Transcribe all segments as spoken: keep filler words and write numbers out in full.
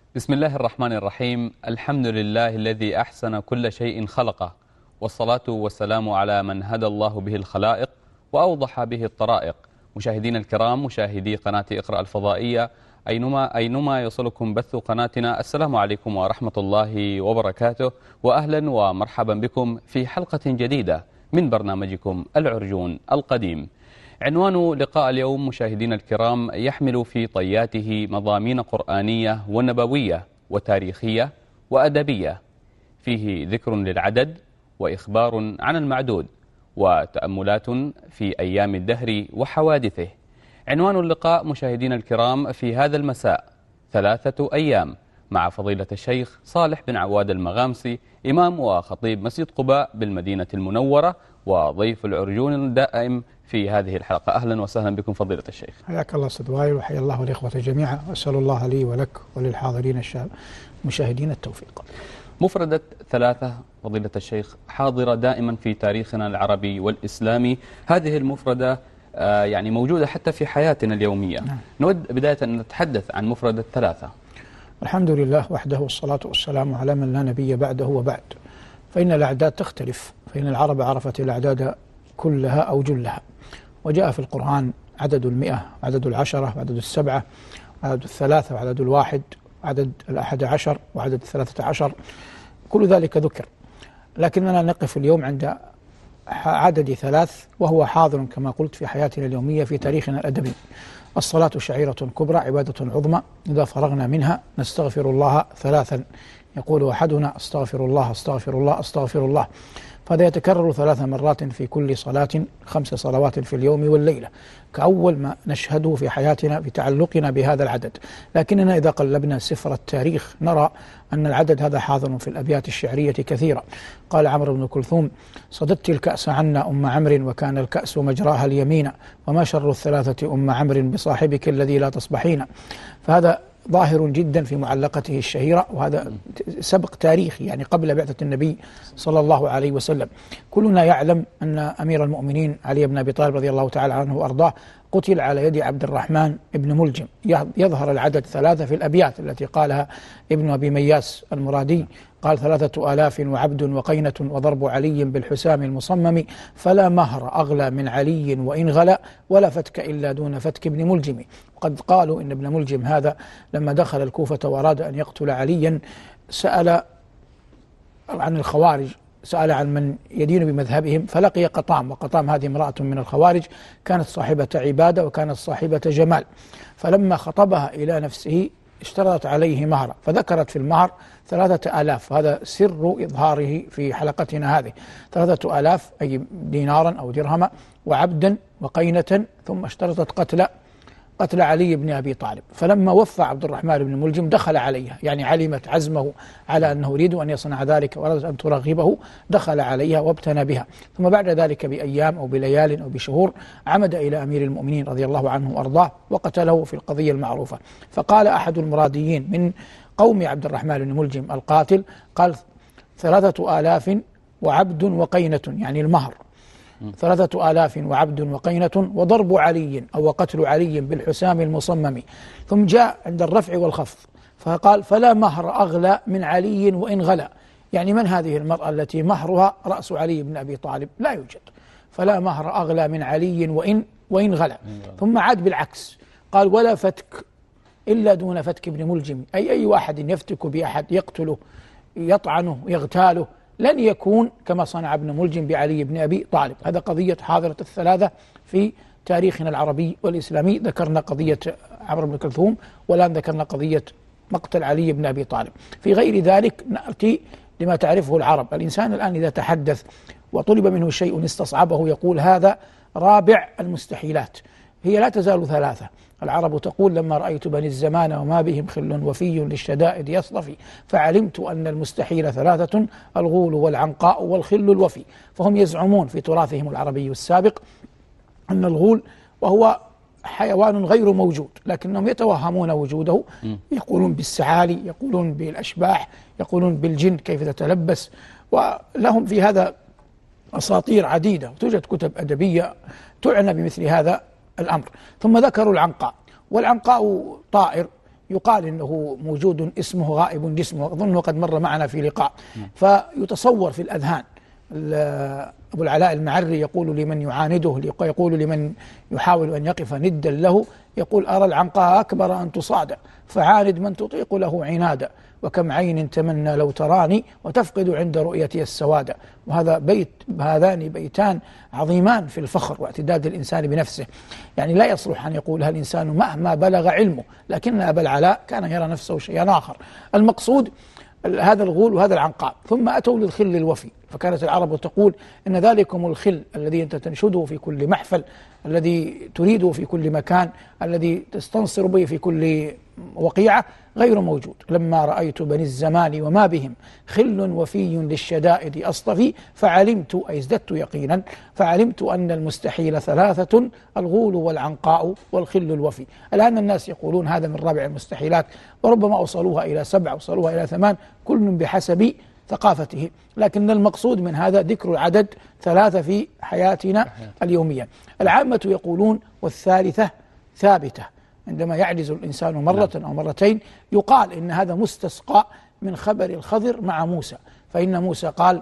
بسم الله الرحمن الرحيم. الحمد لله الذي أحسن كل شيء خلقه، والصلاة والسلام على من هدى الله به الخلائق وأوضح به الطرائق. مشاهدينا الكرام، مشاهدي قناة اقرأ الفضائية أينما أينما يصلكم بث قناتنا، السلام عليكم ورحمة الله وبركاته، وأهلا ومرحبا بكم في حلقة جديدة من برنامجكم العرجون القديم. عنوان لقاء اليوم مشاهدينا الكرام يحمل في طياته مضامين قرآنية ونبوية وتاريخية وأدبية، فيه ذكر للعدد وإخبار عن المعدود وتأملات في أيام الدهر وحوادثه. عنوان اللقاء مشاهدينا الكرام في هذا المساء ثلاثة أيام مع فضيلة الشيخ صالح بن عواد المغامسي، إمام وخطيب مسجد قباء بالمدينة المنورة وضيف العرجون الدائم في هذه الحلقة. أهلا وسهلا بكم فضيلة الشيخ. حياك الله أستاذ وائل، وحيا الله الإخوة جميعا، وأسأل الله لي ولك وللحاضرين المشاهدين التوفيق. مفردة ثلاثة فضيلة الشيخ حاضرة دائما في تاريخنا العربي والإسلامي. هذه المفردة آه يعني موجودة حتى في حياتنا اليومية. نعم. نود بداية أن نتحدث عن مفردة ثلاثة. الحمد لله وحده، والصلاة والسلام على من لا نبي بعده وبعد. فإن الأعداد تختلف، فإن العرب عرفت الأعداد كلها أو جلها، وجاء في القرآن عدد المئة، عدد العشرة، وعدد السبعة، وعدد الثلاثة، وعدد الواحد، وعدد الأحد عشر، وعدد الثلاثة عشر، كل ذلك ذكر. لكننا نقف اليوم عند عدد ثلاث، وهو حاضر كما قلت في حياتنا اليومية في تاريخنا الأدبي. الصلاة شعيرة كبرى، عبادة عظمى، إذا فرغنا منها نستغفر الله ثلاثا، يقول أحدنا استغفر الله استغفر الله استغفر الله، فهذا يتكرر ثلاث مرات في كل صلاة، خمس صلوات في اليوم والليلة، كأول ما نشهده في حياتنا في تعلقنا بهذا العدد. لكننا إذا قلبنا سفر التاريخ نرى أن العدد هذا حاضر في الأبيات الشعرية كثيرا. قال عمرو بن كلثوم: صددت الكأس عنا أم عمرو، وكان الكأس مجراها اليمين، وما شر الثلاثة أم عمرو بصاحبك الذي لا تصبحين. فهذا ظاهر جدا في معلقته الشهيرة، وهذا سبق تاريخي يعني قبل بعثة النبي صلى الله عليه وسلم. كلنا يعلم أن أمير المؤمنين علي بن أبي طالب رضي الله تعالى عنه وأرضاه قتل على يد عبد الرحمن بن ملجم. يظهر العدد ثلاثة في الأبيات التي قالها ابن أبي مياس المرادي، قال: ثلاثة آلاف وعبد وقينة، وضرب علي بالحسام المصمم، فلا مهر أغلى من علي وإن غلا، ولا فتك إلا دون فتك ابن ملجم. وقد قالوا إن ابن ملجم هذا لما دخل الكوفة وأراد أن يقتل عليا سأل عن الخوارج، سأل عن من يدين بمذهبهم، فلقي قطام، وقطام هذه امرأة من الخوارج كانت صاحبة عبادة وكانت صاحبة جمال، فلما خطبها إلى نفسه اشترطت عليه مهرا، فذكرت في المهر ثلاثة آلاف. هذا سر إظهاره في حلقتنا هذه، ثلاثة آلاف أي دينارا أو درهما، وعبدا وقينة، ثم اشترطت قتل قتل علي بن أبي طالب. فلما وفى عبد الرحمن بن ملجم دخل عليها، يعني علمت عزمه على أنه يريد أن يصنع ذلك وأرادت أن ترغبه، دخل عليها وابتنى بها. ثم بعد ذلك بأيام أو بليال أو بشهور عمد إلى أمير المؤمنين رضي الله عنه وأرضاه وقتله في القضية المعروفة. فقال أحد المراديين من قوم عبد الرحمن بن ملجم القاتل، قال: ثلاثة آلاف وعبد وقينة، يعني المهر، ثلاثة آلاف وعبد وقينة، وضرب علي أو وقتل علي بالحسام المصمم. ثم جاء عند الرفع والخفض فقال: فلا مهر أغلى من علي وإن غلا. يعني من هذه المرأة التي مهرها رأس علي بن أبي طالب؟ لا يوجد. فلا مهر أغلى من علي وإن وإن غلا. ثم عاد بالعكس، قال: ولا فتك إلا دون فتك ابن ملجم، أي أي واحد يفتك بأحد يقتله يطعنه يغتاله لن يكون كما صنع ابن ملجم بعلي بن أبي طالب. هذا قضية حاضرة الثلاثة في تاريخنا العربي والإسلامي. ذكرنا قضية عمرو بن كلثوم، والآن ذكرنا قضية مقتل علي بن أبي طالب. في غير ذلك نأتي لما تعرفه العرب. الإنسان الآن إذا تحدث وطلب منه شيء استصعبه يقول: هذا رابع المستحيلات. هي لا تزال ثلاثة. العرب تقول: لما رأيت بني الزمان وما بهم خل وفي للشدائد يصطفي، فعلمت أن المستحيل ثلاثة: الغول والعنقاء والخل الوفي. فهم يزعمون في تراثهم العربي السابق أن الغول وهو حيوان غير موجود، لكنهم يتوهمون وجوده، يقولون بالسعالي، يقولون بالأشباح، يقولون بالجن كيف تتلبس، ولهم في هذا أساطير عديدة، توجد كتب أدبية تعنى بمثل هذا الأمر. ثم ذكروا العنقاء، والعنقاء طائر يقال إنه موجود اسمه غائب جسمه، أظنه قد مر معنا في لقاء. فيتصور في الأذهان. أبو العلاء المعري يقول لمن يعانده، يقول لمن يحاول أن يقف ندا له، يقول أرى العنقاء أكبر أن تصاد، فعاند من تطيق له عنادا، وكم عين تمنى لو تراني وتفقد عند رؤيتي السواد. وهذا بيت، هذان بيتان عظيمان في الفخر واعتداد الإنسان بنفسه. يعني لا يصلح أن يقولها الإنسان مهما بلغ علمه، لكن أبا العلاء كان يرى نفسه شيئا آخر. المقصود هذا الغول وهذا العنقاء. ثم أتوا للخل الوفي، فكانت العرب تقول إن ذلكم الخل الذي أنت تنشده في كل محفل، الذي تريده في كل مكان، الذي تستنصر به في كل وقيعة، غير موجود. لما رأيت بني الزمان وما بهم خل وفي للشدائد أصطفي، فعلمت أي ازددت يقينا، فعلمت أن المستحيل ثلاثة، الغول والعنقاء والخل الوفي. الآن الناس يقولون هذا من رابع المستحيلات، وربما أوصلوها إلى سبع، أوصلوها إلى ثمان، كل بحسب ثقافته. لكن المقصود من هذا ذكر العدد ثلاثة في حياتنا اليومية. العامة يقولون والثالثة ثابتة، عندما يعجز الإنسان مرة أو مرتين يقال إن هذا مستسقى من خبر الخضر مع موسى، فإن موسى قال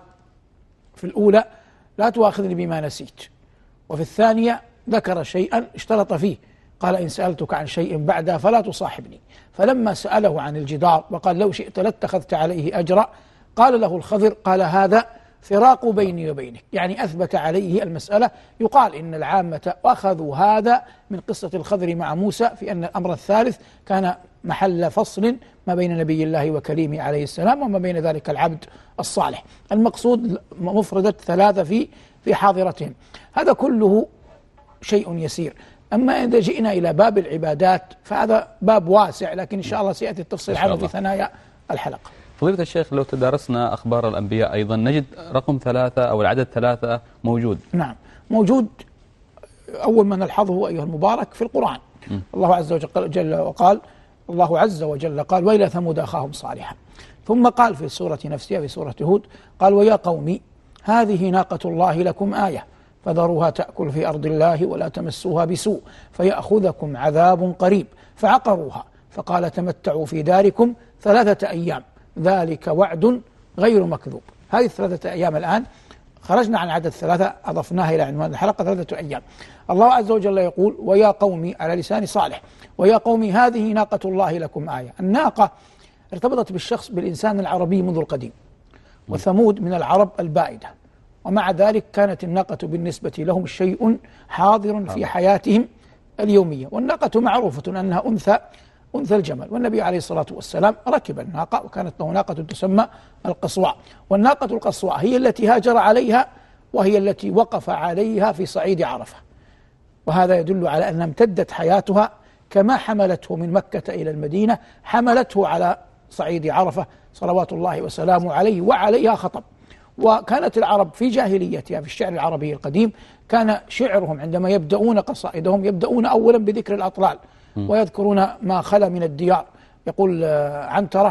في الأولى لا تؤاخذني بما نسيت، وفي الثانية ذكر شيئا اشترط فيه، قال إن سألتك عن شيء بعدها فلا تصاحبني. فلما سأله عن الجدار وقال لو شئت لاتخذت عليه أجرا، قال له الخضر قال هذا فراق بيني وبينك، يعني أثبت عليه المسألة. يقال إن العامة أخذوا هذا من قصة الخضر مع موسى في أن الأمر الثالث كان محل فصل ما بين نبي الله وكليمه عليه السلام وما بين ذلك العبد الصالح. المقصود مفردة ثلاثة في في حاضرتهم. هذا كله شيء يسير. أما إذا جئنا إلى باب العبادات فهذا باب واسع، لكن إن شاء الله سيأتي التفصيل عنه في ثنايا الحلقة. فضيلة الشيخ، لو تدارسنا أخبار الأنبياء أيضا نجد رقم ثلاثة أو العدد ثلاثة موجود. نعم موجود. أول ما نلحظه أيها المبارك في القرآن، م. الله عز وجل وقال الله عز وجل قال وإلى ثمود أخاهم صالحا، ثم قال في السورة نفسها في سورة هود قال ويا قوم هذه ناقة الله لكم آية فذروها تأكل في أرض الله ولا تمسوها بسوء فيأخذكم عذاب قريب، فعقروها فقال تمتعوا في داركم ثلاثة أيام ذلك وعد غير مكذوب. هذه الثلاثة أيام الآن خرجنا عن عدد ثلاثة أضفناها إلى عنوان الحلقة ثلاثة أيام. الله عز وجل يقول ويا قومي على لسان صالح ويا قومي هذه ناقة الله لكم آية. الناقة ارتبطت بالشخص بالإنسان العربي منذ القديم، وثمود من العرب البائدة، ومع ذلك كانت الناقة بالنسبة لهم شيء حاضر في حياتهم اليومية. والناقة معروفة أنها أنثى أنثى الجمل، والنبي عليه الصلاة والسلام ركب الناقة وكانت له ناقة تسمى القصواء. والناقة القصواء هي التي هاجر عليها وهي التي وقف عليها في صعيد عرفة، وهذا يدل على أنها امتدت حياتها كما حملته من مكة إلى المدينة حملته على صعيد عرفة صلوات الله وسلامه عليه، وعليها خطب. وكانت العرب في جاهليتها في الشعر العربي القديم كان شعرهم عندما يبدأون قصائدهم يبدأون أولا بذكر الأطلال ويذكرون ما خلا من الديار. يقول عنترة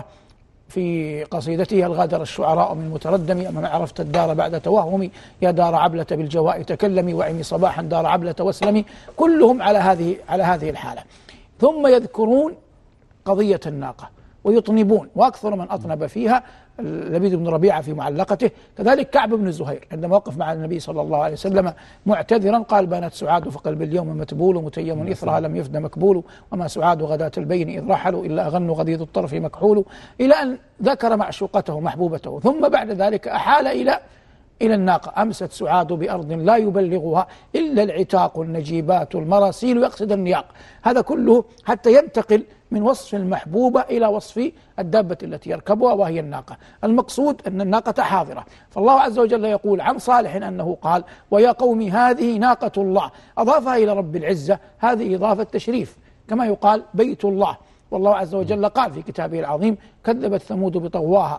في قصيدته الغادر الشعراء من متردمي أما عرفت الدار بعد توهمي يا دار عبلة بالجواء تكلمي وعمي صباحا دار عبلة واسلمي، كلهم على هذه على هذه الحالة. ثم يذكرون قضية الناقة ويطنبون، وأكثر من أطنب فيها لبيد بن ربيعة في معلقته، كذلك كعب بن زهير عندما وقف مع النبي صلى الله عليه وسلم معتذرا قال بانت سعاد فقلب اليوم متبول متيم إثرها لم يفد مكبول وما سعاد غداة البين إذ رحلوا إلا أغن غضيض الطرف مكحول، إلى أن ذكر معشوقته محبوبته. ثم بعد ذلك أحال إلى إلى الناقة أمست سعاد بأرض لا يبلغها إلا العتاق النجيبات المراسيل يقصد النياق. هذا كله حتى ينتقل من وصف المحبوبة إلى وصف الدابة التي يركبها وهي الناقة. المقصود أن الناقة حاضرة. فالله عز وجل يقول عن صالح أنه قال ويا قوم هذه ناقة الله، أضافها إلى رب العزة، هذه إضافة تشريف، كما يقال بيت الله. والله عز وجل قال في كتابه العظيم كذبت ثمود بطغواها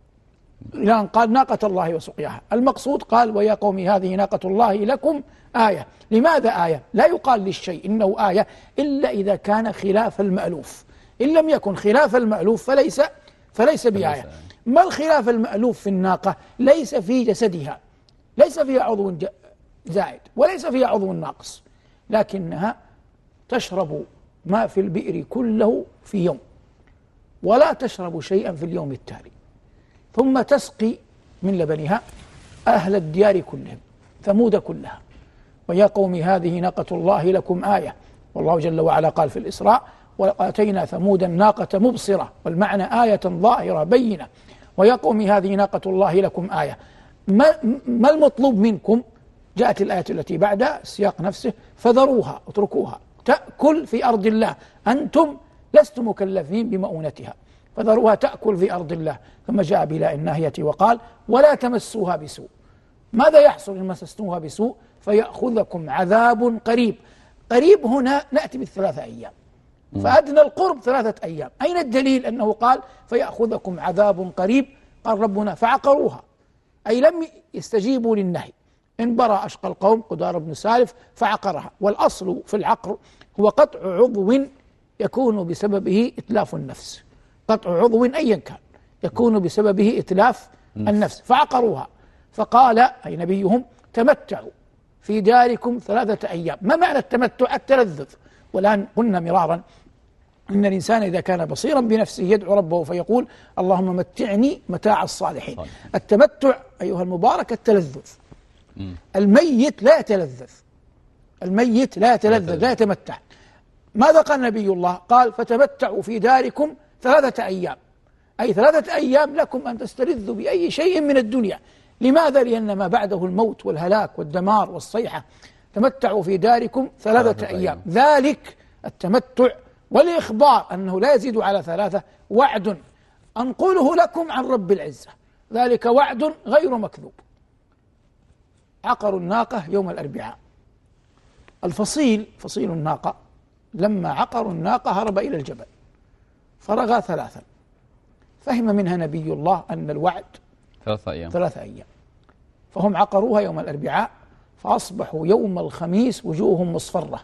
إلى أن قال ناقة الله وسقياها. المقصود قال ويا قوم هذه ناقة الله لكم آية. لماذا آية؟ لا يقال للشيء إنه آية إلا إذا كان خلاف المألوف، إن لم يكن خلاف المألوف فليس فليس بآية. ما الخلاف المألوف في الناقة؟ ليس في جسدها، ليس فيها عضو زائد وليس فيها عضو ناقص، لكنها تشرب ما في البئر كله في يوم ولا تشرب شيئا في اليوم التالي، ثم تسقي من لبنها أهل الديار كلهم، ثمود كلها. ويا قوم هذه ناقة الله لكم آية، والله جل وعلا قال في الإسراء وآتينا ثمود الناقة مبصرة، والمعنى آية ظاهرة بينة. ويا قوم هذه ناقة الله لكم آية، ما, ما المطلوب منكم؟ جاءت الآية التي بعدها السياق نفسه، فذروها اتركوها تأكل في أرض الله، أنتم لستم مكلفين بمؤونتها، فذروها تأكل في أرض الله. ثم جاء بلا الناهية وقال ولا تمسوها بسوء. ماذا يحصل إن مسستموها بسوء؟ فيأخذكم عذاب قريب. قريب هنا نأتي بالثلاثة أيام، فأدنى القرب ثلاثة أيام. أين الدليل أنه قال فيأخذكم عذاب قريب؟ قال ربنا فعقروها، أي لم يستجيبوا للنهي. إن برى أشقى القوم قدار بن سالف فعقرها. والأصل في العقر هو قطع عضو يكون بسببه إتلاف النفس، قطع عضو أيا كان يكون بسببه إتلاف النفس، فعقروها. فقال أي نبيهم تمتعوا في داركم ثلاثة أيام. ما معنى التمتع؟ التلذذ. والآن قلنا مرارا إن الإنسان إذا كان بصيرا بنفسه يدعو ربه فيقول اللهم متعني متاع الصالحين. التمتع أيها المبارك التلذذ. الميت لا يتلذذ، الميت لا يتلذذ لا يتمتع. ماذا قال نبي الله؟ قال فتمتعوا في داركم ثلاثة أيام، أي ثلاثة أيام لكم أن تستلذوا بأي شيء من الدنيا. لماذا؟ لأن ما بعده الموت والهلاك والدمار والصيحة. تمتعوا في داركم ثلاثة أيام. ذلك التمتع والإخبار أنه لا يزيد على ثلاثة وعد أنقله لكم عن رب العزة، ذلك وعد غير مكذوب. عقروا الناقة يوم الأربعاء. الفصيل فصيل الناقة لما عقروا الناقة هرب إلى الجبل فرغى ثلاثا، فهم منها نبي الله أن الوعد ثلاثة أيام ثلاثة أيام فهم عقروها يوم الأربعاء، فأصبحوا يوم الخميس وجوههم مصفرة،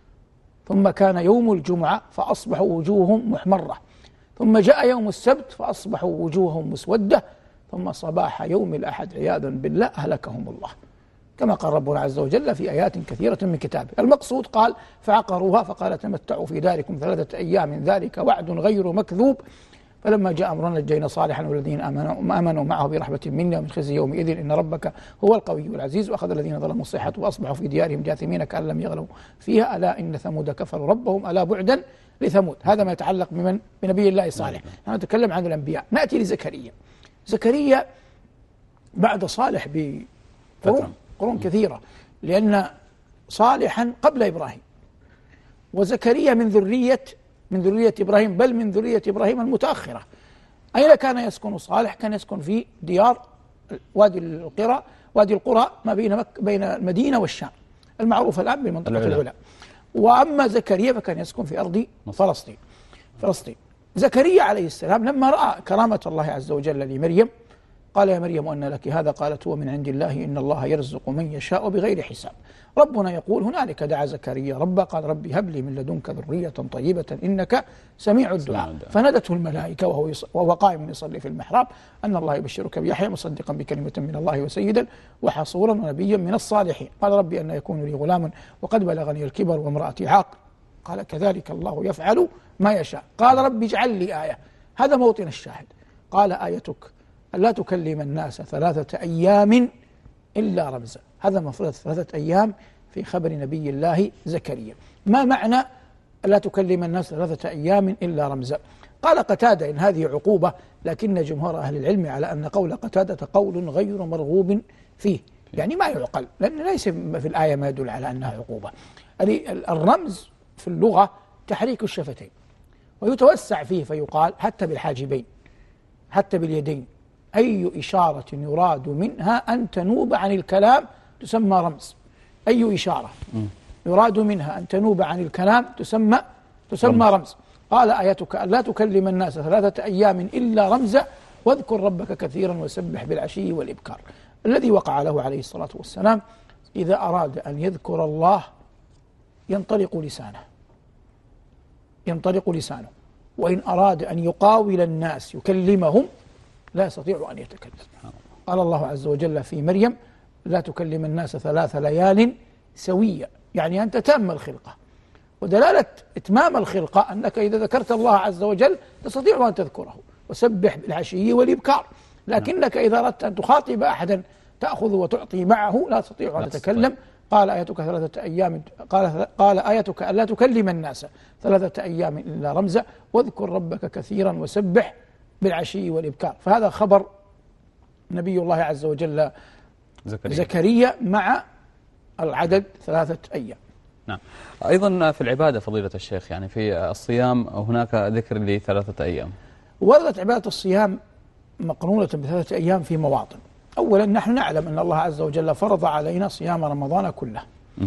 ثم كان يوم الجمعة فأصبحوا وجوههم محمرة، ثم جاء يوم السبت فأصبحوا وجوههم مسودة، ثم صباح يوم الأحد عياذا بالله أهلكهم الله، كما قال ربنا عز وجل في آيات كثيرة من كتابه. المقصود قال فعقروها فقال تمتعوا في داركم ثلاثة أيام ذلك وعد غير مكذوب. فلما جاء أمرنا نجينا صالحا والذين آمنوا, آمنوا معه برحمة منا ومن خزي يومئذ إن ربك هو القوي العزيز. وأخذ الذين ظلموا الصيحة وأصبحوا في ديارهم جاثمين كأن لم يغنوا فيها ألا إن ثمود كفروا ربهم ألا بعدا لثمود. هذا ما يتعلق بمن؟ بنبي الله صالح. نحن نتكلم عن الأنبياء. نأتي لزكريا. زكريا بعد صالح بقرون قرون كثيرة، لأن صالحا قبل إبراهيم، وزكريا من ذرية من ذرية إبراهيم، بل من ذرية إبراهيم المتأخرة. أين كان يسكن صالح؟ كان يسكن في ديار وادي القرى وادي القرى ما بين مك بين المدينة والشام المعروفة الآن بمنطقة العلا. وأما زكريا فكان يسكن في أرض فلسطين فلسطين زكريا عليه السلام لما رأى كرامة الله عز وجل لمريم قال يا مريم أن لك هذا؟ قالت هو من عند الله إن الله يرزق من يشاء بغير حساب. ربنا يقول هنالك دعا زكريا ربه قال ربي هب لي من لدنك ذرية طيبة إنك سميع الدعاء. فنادته الملائكة وهو, وهو قائم يصلي في المحراب أن الله يبشرك بيحيى مصدقا بكلمة من الله وسيدا وحصورا ونبيا من الصالحين. قال ربي أن يكون لي غلام وقد بلغني الكبر وامرأتي عاقر قال كذلك الله يفعل ما يشاء. قال ربي اجعل لي آية. هذا موطن الشاهد. قال آيتك ألا تكلم الناس ثلاثة أيام إلا رمزا. هذا مفروض ثلاثة أيام في خبر نبي الله زكريا. ما معنى ألا تكلم الناس ثلاثة أيام إلا رمزا؟ قال قتادة إن هذه عقوبة، لكن جمهور أهل العلم على أن قول قتادة قول غير مرغوب فيه، يعني ما يعقل، لأن ليس في الآية ما يدل على أنها عقوبة. الرمز في اللغة تحريك الشفتين، ويتوسع فيه فيقال حتى بالحاجبين حتى باليدين. أي إشارة يراد منها أن تنوب عن الكلام تسمى رمز. أي إشارة يراد منها أن تنوب عن الكلام تسمى تسمى رمز. قال آيتك ألا تكلم الناس ثلاثة أيام إلا رمزا واذكر ربك كثيرا وسبح بالعشي والإبكار. الذي وقع له عليه الصلاة والسلام إذا أراد أن يذكر الله ينطلق لسانه ينطلق لسانه وإن أراد أن يقاول الناس يكلمهم لا يستطيع أن يتكلم. قال الله عز وجل في مريم لا تكلم الناس ثلاث ليال سوية، يعني أنت تام الخلقة. ودلالة إتمام الخلقة أنك إذا ذكرت الله عز وجل تستطيع أن تذكره، وسبح بالعشي والإبكار، لكنك إذا أردت أن تخاطب أحدا تأخذ وتعطي معه لا تستطيع أن تتكلم. قال آيتك ثلاثة أيام قال قال آيتك ألا تكلم الناس ثلاثة أيام إلا رمزا واذكر ربك كثيرا وسبح بالعشي والإبكار. فهذا خبر نبي الله عز وجل زكريا, زكريا مع العدد ثلاثة أيام. نعم. أيضا في العبادة فضيلة الشيخ، يعني في الصيام هناك ذكر لثلاثة أيام. وردت عبادة الصيام مقرونة بثلاثة أيام في مواطن. أولا نحن نعلم أن الله عز وجل فرض علينا صيام رمضان كله،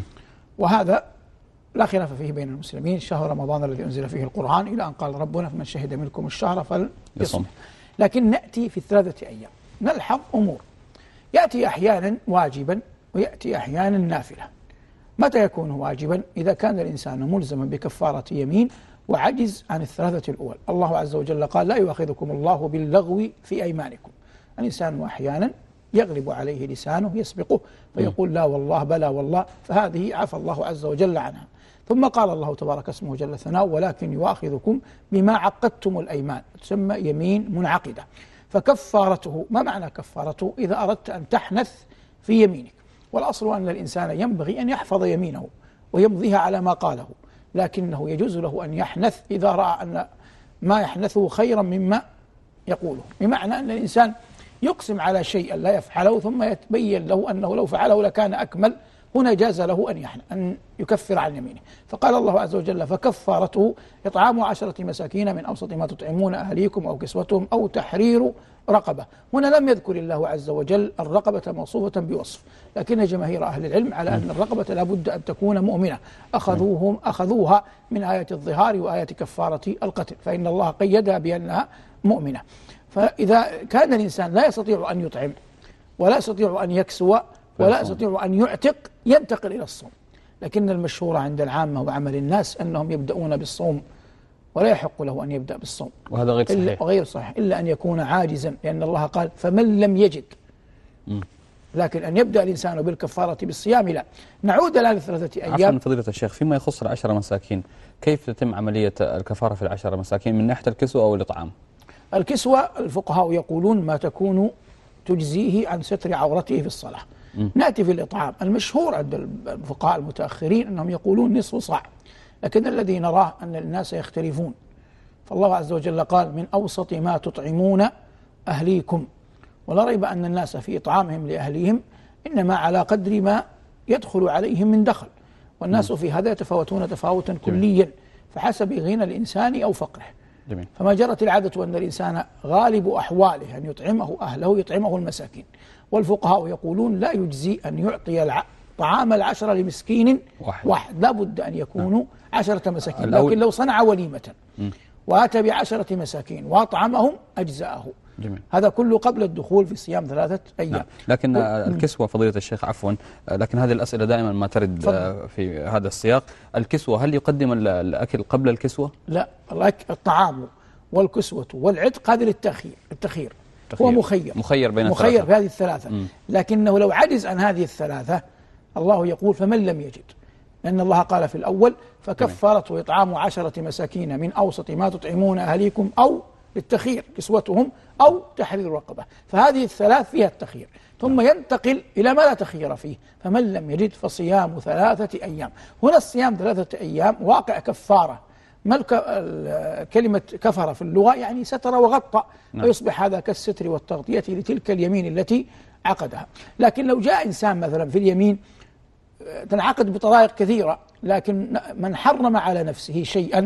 وهذا لا خلاف فيه بين المسلمين، شهر رمضان الذي أنزل فيه القرآن، إلى أن قال ربنا فمن شهد منكم الشهر فليصم. لكن نأتي في الثلاثة أيام نلحظ أمور، يأتي أحيانا واجبا ويأتي أحيانا نافلة. متى يكون واجبا؟ إذا كان الإنسان ملزما بكفارة يمين وعجز عن الثلاثة الأول. الله عز وجل قال لا يؤاخذكم الله باللغو في أيمانكم. الإنسان أحيانا يغلب عليه لسانه يسبقه فيقول لا والله بلا والله، فهذه عفى الله عز وجل عنها. ثم قال الله تبارك اسمه جل ثناؤه ولكن يؤاخذكم بما عقدتم الأيمان، تسمى يمين منعقدة. فكفارته، ما معنى كفارته؟ إذا أردت أن تحنث في يمينك، والأصل أن الإنسان ينبغي أن يحفظ يمينه ويمضيها على ما قاله، لكنه يجوز له أن يحنث إذا رأى أن ما يحنثه خيرا مما يقوله، بمعنى أن الإنسان يقسم على شيء لا يفعله ثم يتبين له أنه لو فعله لكان أكمل، هنا جاز له أن أن يكفر عن يمينه. فقال الله عز وجل فكفارته إطعام عشرة مساكين من أوسط ما تطعمون أهليكم أو كسوتهم أو تحرير رقبة. هنا لم يذكر الله عز وجل الرقبة موصوفة بوصف، لكن جماهير أهل العلم على أن الرقبة لابد أن تكون مؤمنة، أخذوهم أخذوها من آية الظهار وآية كفارة القتل، فإن الله قيدها بأنها مؤمنة. فإذا كان الإنسان لا يستطيع أن يطعم ولا يستطيع أن يكسو ولا يستطيع أن يعتق ينتقل إلى الصوم. لكن المشهور عند العامة وعمل الناس أنهم يبدأون بالصوم ولا يحق له أن يبدأ بالصوم، وهذا غير صحيح. غير صحيح إلا أن يكون عاجزا، لأن الله قال فمن لم يجد. م. لكن أن يبدأ الإنسان بالكفارة بالصيام لا. نعود الآن لثلاثة أيام. عفوا فضيلة الشيخ، فيما يخص العشرة مساكين كيف تتم عملية الكفارة في العشرة مساكين من ناحية الكسوة أو الإطعام؟ الكسوة الفقهاء يقولون ما تكون تجزيه عن ستر عورته في الصلاة. م. نأتي في الإطعام. المشهور عند الفقهاء المتأخرين أنهم يقولون نصف صاع، لكن الذي نراه أن الناس يختلفون. فالله عز وجل قال من أوسط ما تطعمون أهليكم، ولا ريب أن الناس في إطعامهم لأهليهم إنما على قدر ما يدخل عليهم من دخل، والناس م. في هذا يتفاوتون تفاوتا كليا فحسب غنى الإنسان أو فقره. جميل. فما جرت العادة أن الإنسان غالب أحواله أن يطعمه أهله يطعمه المساكين، والفقهاء يقولون لا يجزي أن يعطي الع... طعام العشرة لمسكين واحد, واحد. لا بد أن يكونوا عشرة مساكين، لكن لو صنع وليمة م. وأتى بعشرة مساكين وأطعمهم أجزاءه. جميل. هذا كله قبل الدخول في صيام ثلاثة أيام. نعم. لكن و... الكسوة فضيلة الشيخ عفوا، لكن هذه الأسئلة دائما ما ترد فضل. في هذا السياق. الكسوة هل يقدم الأكل قبل الكسوة؟ لا، الطعام والكسوة والعتق هذا للتأخير. التخير هو مخير مخير بين مخير الثلاثة. في هذه الثلاثة م. لكنه لو عجز عن هذه الثلاثة الله يقول فمن لم يجد، لأن الله قال في الأول فكفارته إطعام عشرة مساكين من أوسط ما تطعمون أهليكم أو للتخير كسوتهم أو تحرير رقبة، فهذه الثلاث فيها التخير، ثم ينتقل إلى ما لا تخير فيه فمن لم يجد فصيام ثلاثة أيام. هنا الصيام ثلاثة أيام واقع كفارة، ما كلمة كفر في اللغة يعني ستر وغطى، نعم. فيصبح هذا كالستر والتغطية لتلك اليمين التي عقدها. لكن لو جاء إنسان مثلا في اليمين تنعقد بطرائق كثيرة، لكن من حرم على نفسه شيئا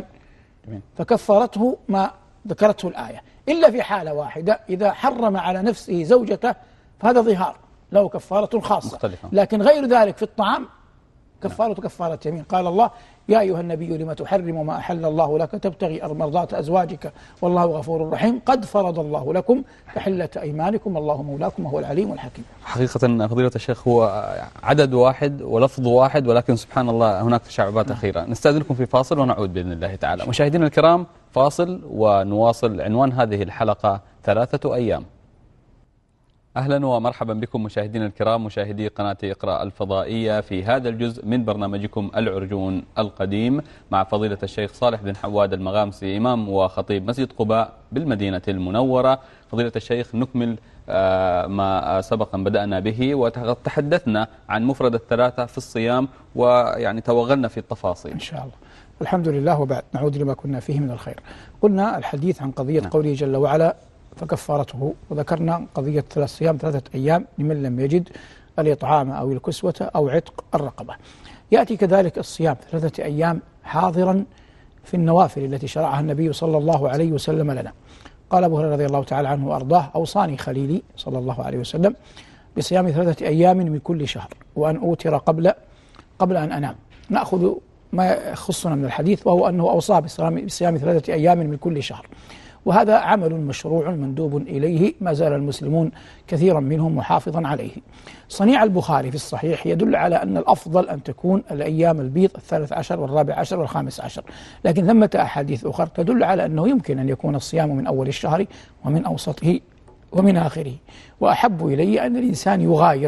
فكفرته ما ذكرته الآية، إلا في حالة واحدة إذا حرم على نفسه زوجته فهذا ظهار له كفارة خاصة مختلفة. لكن غير ذلك في الطعام كفارة كفارة يمين. قال الله يا أيها النبي لما تحرم ما أحل الله لك تبتغي مرضات أزواجك والله غفور رحيم قد فرض الله لكم تحلة أيمانكم الله مولاكم وهو العليم الحكيم. حقيقة فضيلة الشيخ هو عدد واحد ولفظ واحد، ولكن سبحان الله هناك تشعبات أخيرة. نستأذنكم في فاصل ونعود بإذن الله تعالى. مشاهدينا الكرام فاصل ونواصل. عنوان هذه الحلقة ثلاثة أيام. أهلا ومرحبا بكم مشاهدينا الكرام، مشاهدي قناة اقرأ الفضائية، في هذا الجزء من برنامجكم العرجون القديم مع فضيلة الشيخ صالح بن حواد المغامسي، إمام وخطيب مسجد قباء بالمدينة المنورة. فضيلة الشيخ، نكمل ما سبق أن بدأنا به، وتحدثنا عن مفرد الثلاثة في الصيام ويعني توغلنا في التفاصيل إن شاء الله. الحمد لله، وبعد نعود لما كنا فيه من الخير. قلنا الحديث عن قضية نعم. قوله جل وعلا فكفارته، وذكرنا قضية ثلاث صيام ثلاثة أيام لمن لم يجد الإطعام أو الكسوة أو عتق الرقبة. يأتي كذلك الصيام ثلاثة أيام حاضرا في النوافل التي شرعها النبي صلى الله عليه وسلم لنا. قال أبو هريرة رضي الله تعالى عنه وأرضاه: أوصاني خليلي صلى الله عليه وسلم بصيام ثلاثة أيام من كل شهر، وأن أوتر قبل قبل أن أنام. نأخذ ما يخصنا من الحديث، وهو أنه أوصى بصيام ثلاثة أيام من كل شهر، وهذا عمل مشروع مندوب إليه، ما زال المسلمون كثيرا منهم محافظا عليه. صنيع البخاري في الصحيح يدل على أن الأفضل أن تكون الأيام البيض الثالث عشر والرابع عشر والخامس عشر، لكن ثمة أحاديث أخرى تدل على أنه يمكن أن يكون الصيام من أول الشهر ومن أوسطه ومن آخره. وأحب إلي أن الإنسان يغاير،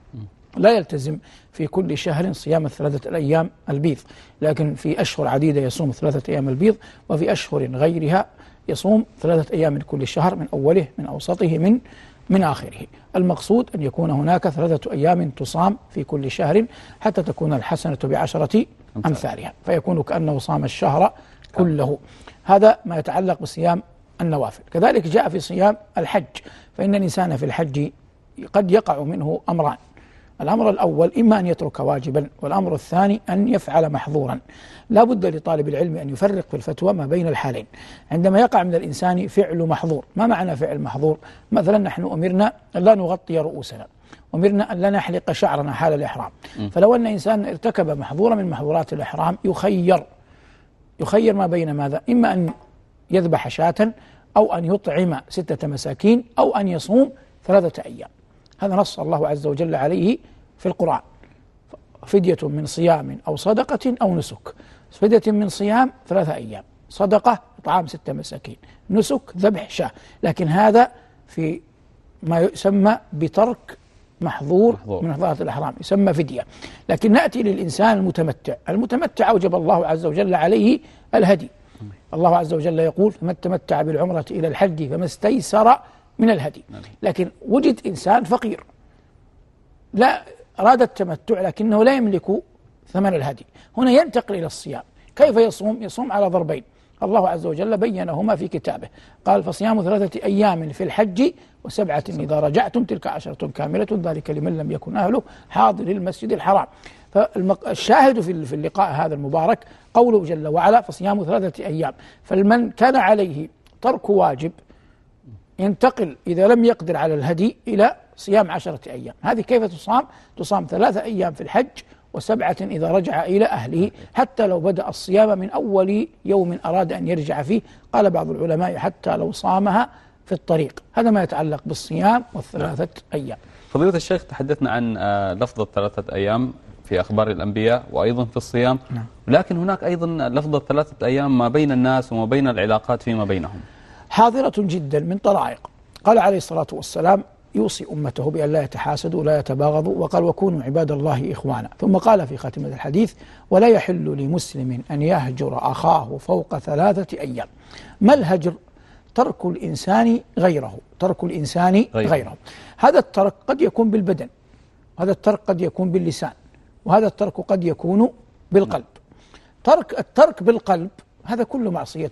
لا يلتزم في كل شهر صيام الثلاثة الأيام البيض، لكن في أشهر عديدة يصوم ثلاثة أيام البيض، وفي أشهر غيرها يصوم ثلاثة أيام من كل شهر، من أوله من أوسطه من من آخره. المقصود أن يكون هناك ثلاثة أيام تصام في كل شهر حتى تكون الحسنة بعشرة أمثالها، فيكون كأنه صام الشهر كله. هذا ما يتعلق بصيام النوافل. كذلك جاء في صيام الحج، فإن الإنسان في الحج قد يقع منه أمران: الأمر الأول إما أن يترك واجبا، والأمر الثاني أن يفعل محظورا. لا بد لطالب العلم أن يفرق في الفتوى ما بين الحالين. عندما يقع من الإنسان فعل محظور، ما معنى فعل محظور؟ مثلا نحن أمرنا أن لا نغطي رؤوسنا، أمرنا أن لا نحلق شعرنا حال الإحرام، فلو أن إنسان ارتكب محظورا من محظورات الإحرام يخير يخير ما بين ماذا؟ إما أن يذبح شاة، أو أن يطعم ستة مساكين، أو أن يصوم ثلاثة أيام. هذا نص الله عز وجل عليه في القرآن: فدية من صيام أو صدقة أو نسك. فدية من صيام ثلاثة أيام، صدقة إطعام ستة مساكين، نسك ذبح شاة. لكن هذا في ما يسمى بترك محظور, محظور. من محظورات الإحرام، يسمى فدية. لكن نأتي للإنسان المتمتع. المتمتع أوجب الله عز وجل عليه الهدي. الله عز وجل يقول: فمن تمتع بالعمرة إلى الحج فما استيسر من الهدي. لكن وجد إنسان فقير لا أراد التمتع لكنه لا يملك ثمن الهدي، هنا ينتقل إلى الصيام. كيف يصوم؟ يصوم على ضربين، الله عز وجل بينهما في كتابه، قال: فصيام ثلاثة أيام في الحج وسبعة إذا رجعتم تلك عشرة كاملة ذلك لمن لم يكن أهله حاضر المسجد الحرام. فالشاهد في اللقاء هذا المبارك قوله جل وعلا: فصيام ثلاثة أيام. فمن كان عليه ترك واجب ينتقل إذا لم يقدر على الهدي إلى صيام عشرة أيام. هذه كيف تصام؟ تصام ثلاثة أيام في الحج وسبعة إذا رجع إلى أهله، حتى لو بدأ الصيام من أول يوم أراد أن يرجع فيه. قال بعض العلماء: حتى لو صامها في الطريق. هذا ما يتعلق بالصيام والثلاثة أيام. فضيلة الشيخ، تحدثنا عن لفظة ثلاثة أيام في أخبار الأنبياء وأيضا في الصيام، نعم. لكن هناك أيضا لفظة ثلاثة أيام ما بين الناس وما بين العلاقات فيما بينهم، حاضرة جدا من طرائق. قال عليه الصلاة والسلام: يوصي أمته بأن لا يتحاسدوا ولا يتباغضوا، وقال: وكونوا عباد الله إخوانا. ثم قال في خاتمة الحديث: ولا يحل لمسلم أن يهجر أخاه فوق ثلاثة أيام. ما الهجر؟ ترك الإنسان غيره، ترك الإنسان غيره, غيره. هذا الترك قد يكون بالبدن، هذا الترك قد يكون باللسان، وهذا الترك قد يكون بالقلب. ترك الترك بالقلب هذا كل معصية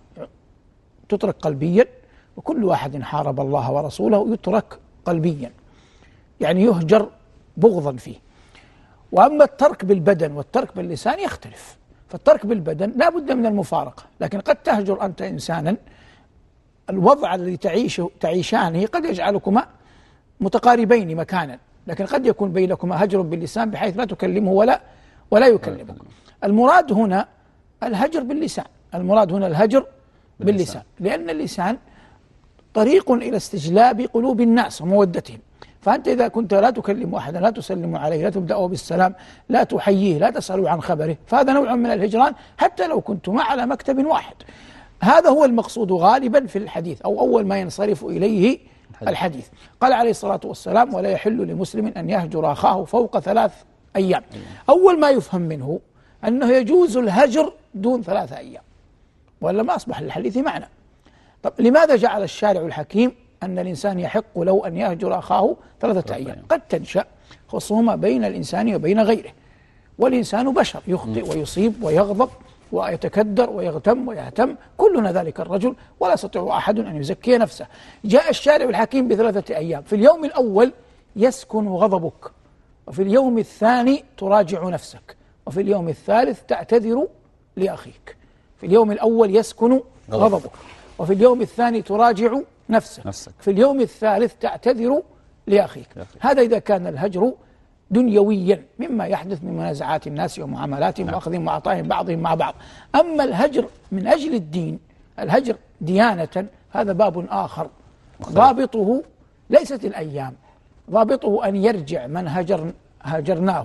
تترك قلبيا، وكل واحد حارب الله ورسوله يترك قلبيا، يعني يهجر بغضا فيه. وأما الترك بالبدن والترك باللسان يختلف. فالترك بالبدن لا بد من المفارقة، لكن قد تهجر أنت إنسانا الوضع الذي تعيشه تعيشانه قد يجعلكما متقاربين مكانا، لكن قد يكون بينكما هجر باللسان بحيث لا تكلمه ولا ولا يكلمك. المراد هنا الهجر باللسان، المراد هنا الهجر باللسان، لأن اللسان طريق إلى استجلاب قلوب الناس ومودتهم. فأنت إذا كنت لا تكلم أحدا، لا تسلم عليه، لا تبدأه بالسلام، لا تحييه، لا تسأل عن خبره، فهذا نوع من الهجران حتى لو كنتما على مكتب واحد. هذا هو المقصود غالبا في الحديث، أو أول ما ينصرف إليه الحديث. قال عليه الصلاة والسلام: ولا يحل لمسلم أن يهجر أخاه فوق ثلاث أيام. أول ما يفهم منه أنه يجوز الهجر دون ثلاثة أيام، ولا ما أصبح للحديث معنى. طب لماذا جعل الشارع الحكيم أن الإنسان يحق له أن يهجر أخاه ثلاثة أيام؟ قد تنشأ خصومة بين الإنسان وبين غيره، والإنسان بشر يخطئ ويصيب ويغضب ويتكدر ويغتم ويهتم، كلنا ذلك الرجل، ولا يستطيع أحد أن يزكي نفسه. جاء الشارع الحكيم بثلاثة أيام: في اليوم الأول يسكن غضبك، وفي اليوم الثاني تراجع نفسك، وفي اليوم الثالث تعتذر لأخيك. في اليوم الأول يسكن غضبك، وفي اليوم الثاني تراجع نفسك, نفسك. في اليوم الثالث تعتذر لأخيك. هذا إذا كان الهجر دنيويا مما يحدث من منازعات الناس ومعاملاتهم نعم. وأخذهم وعطائهم بعضهم مع بعض. أما الهجر من أجل الدين، الهجر ديانة، هذا باب آخر ضابطه ليست الأيام، ضابطه أن يرجع من هجر هجرناه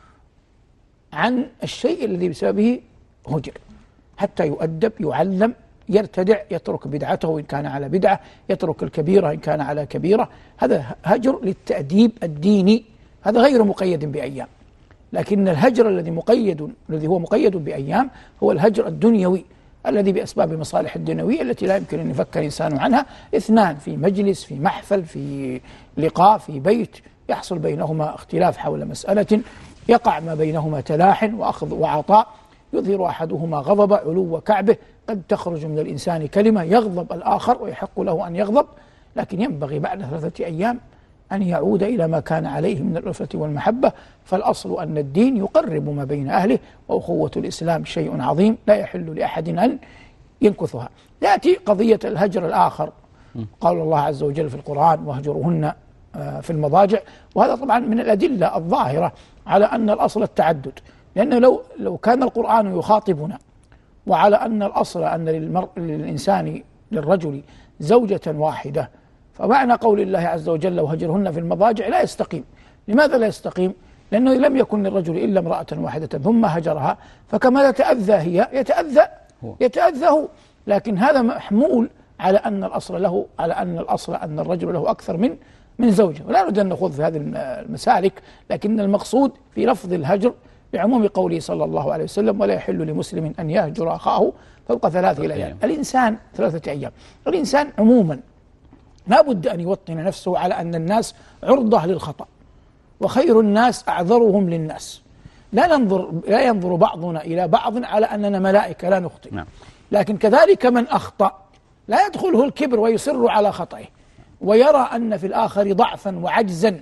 عن الشيء الذي بسببه هجر حتى يؤدب، يعلم، يرتدع، يترك بدعته إن كان على بدعة، يترك الكبيرة إن كان على كبيرة. هذا هجر للتأديب الديني، هذا غير مقيد بأيام. لكن الهجر الذي مقيد الذي هو مقيد بأيام هو الهجر الدنيوي الذي بأسباب مصالح الدنيوية التي لا يمكن أن يفكر إنسان عنها. اثنان في مجلس، في محفل، في لقاء، في بيت، يحصل بينهما اختلاف حول مسألة، يقع ما بينهما تلاحن وأخذ وعطاء، يظهر أحدهما غضب علو كعبه، قد تخرج من الإنسان كلمة يغضب الآخر ويحق له أن يغضب، لكن ينبغي بعد ثلاثة أيام أن يعود إلى ما كان عليه من الألفة والمحبة. فالأصل أن الدين يقرب ما بين أهله، وأخوة الإسلام شيء عظيم لا يحل لأحد أن ينكثها. يأتي قضية الهجر الآخر، قال الله عز وجل في القرآن: واهجرهن في المضاجع. وهذا طبعا من الأدلة الظاهرة على أن الأصل التعدد، لأنه لو لو كان القرآن يخاطبنا وعلى أن الأصل أن للمرء للإنسان للرجل زوجة واحدة، فمعنى قول الله عز وجل: وهجرهن في المضاجع لا يستقيم. لماذا لا يستقيم؟ لأنه لم يكن للرجل إلا امرأة واحدة ثم هجرها، فكما تتأذى هي يتأذى يتأذى هو. لكن هذا محمول على أن الأصل له على أن الأصل أن الرجل له أكثر من من زوجة. ولا نريد أن نخوض في هذه المسالك، لكن المقصود في لفظ الهجر بعموم قوله صلى الله عليه وسلم: ولا يحل لمسلم أن يهجر أخاه فوق ثلاث أيام. الإنسان ثلاثة أيام. الإنسان عموما لا بد أن يوطن نفسه على أن الناس عرضة للخطأ، وخير الناس أعذرهم للناس. لا ننظر لا ينظر بعضنا إلى بعض على أننا ملائكة لا نخطئ، نعم. لكن كذلك من أخطأ لا يدخله الكبر ويصر على خطئه ويرى أن في الآخر ضعفا وعجزا،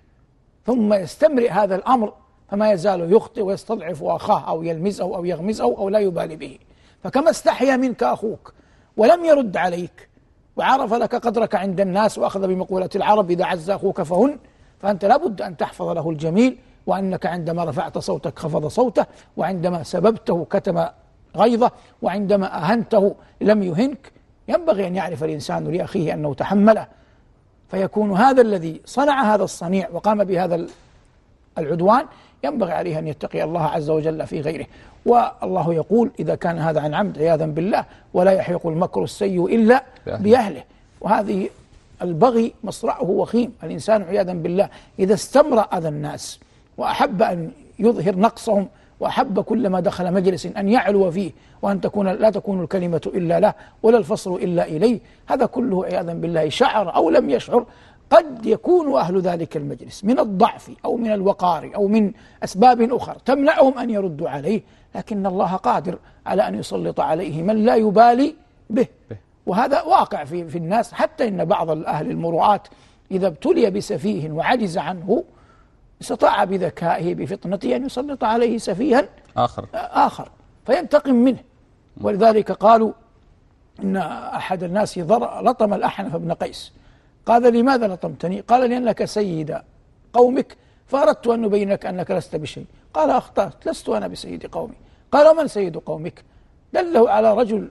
ثم يستمرئ هذا الأمر فما يزال يخطئ ويستضعف أخاه أو يلمزه أو يغمزه أو لا يبالي به. فكما استحيا منك أخوك ولم يرد عليك وعرف لك قدرك عند الناس وأخذ بمقولة العرب: إذا عز أخوك فهن، فأنت لا بد أن تحفظ له الجميل، وأنك عندما رفعت صوتك خفض صوته، وعندما سببته كتم غيظه، وعندما أهنته لم يهنك. ينبغي أن يعرف الإنسان لأخيه أنه تحمله، فيكون هذا الذي صنع هذا الصنيع وقام بهذا العدوان ينبغي عليه أن يتقي الله عز وجل في غيره. والله يقول: إذا كان هذا عن عمد عياذا بالله، ولا يحيق المكر السيء إلا بأهله. وهذه البغي مصرعه وخيم. الإنسان عياذا بالله إذا استمر أذى الناس وأحب أن يظهر نقصهم، وأحب كلما دخل مجلس أن يعلو فيه، وأن تكون لا تكون الكلمة إلا له ولا الفصل إلا إليه، هذا كله عياذا بالله شعر أو لم يشعر قد يكون أهل ذلك المجلس من الضعف أو من الوقار أو من أسباب أخرى تمنعهم أن يردوا عليه، لكن الله قادر على أن يسلط عليه من لا يبالي به. وهذا واقع في, في الناس، حتى إن بعض الأهل المروءات إذا ابتلي بسفيه وعجز عنه استطاع بذكائه بفطنته أن يسلط عليه سفيها آخر آخر فينتقم منه. ولذلك قالوا إن أحد الناس لطم الأحنف بن قيس، قال: لماذا لطمتني؟ قال: لأنك سيد قومك فأردت أن نبين لك أنك لست بشيء. قال: أخطأت، لست أنا بسيد قومي. قال: ومن سيد قومك؟ دله على رجل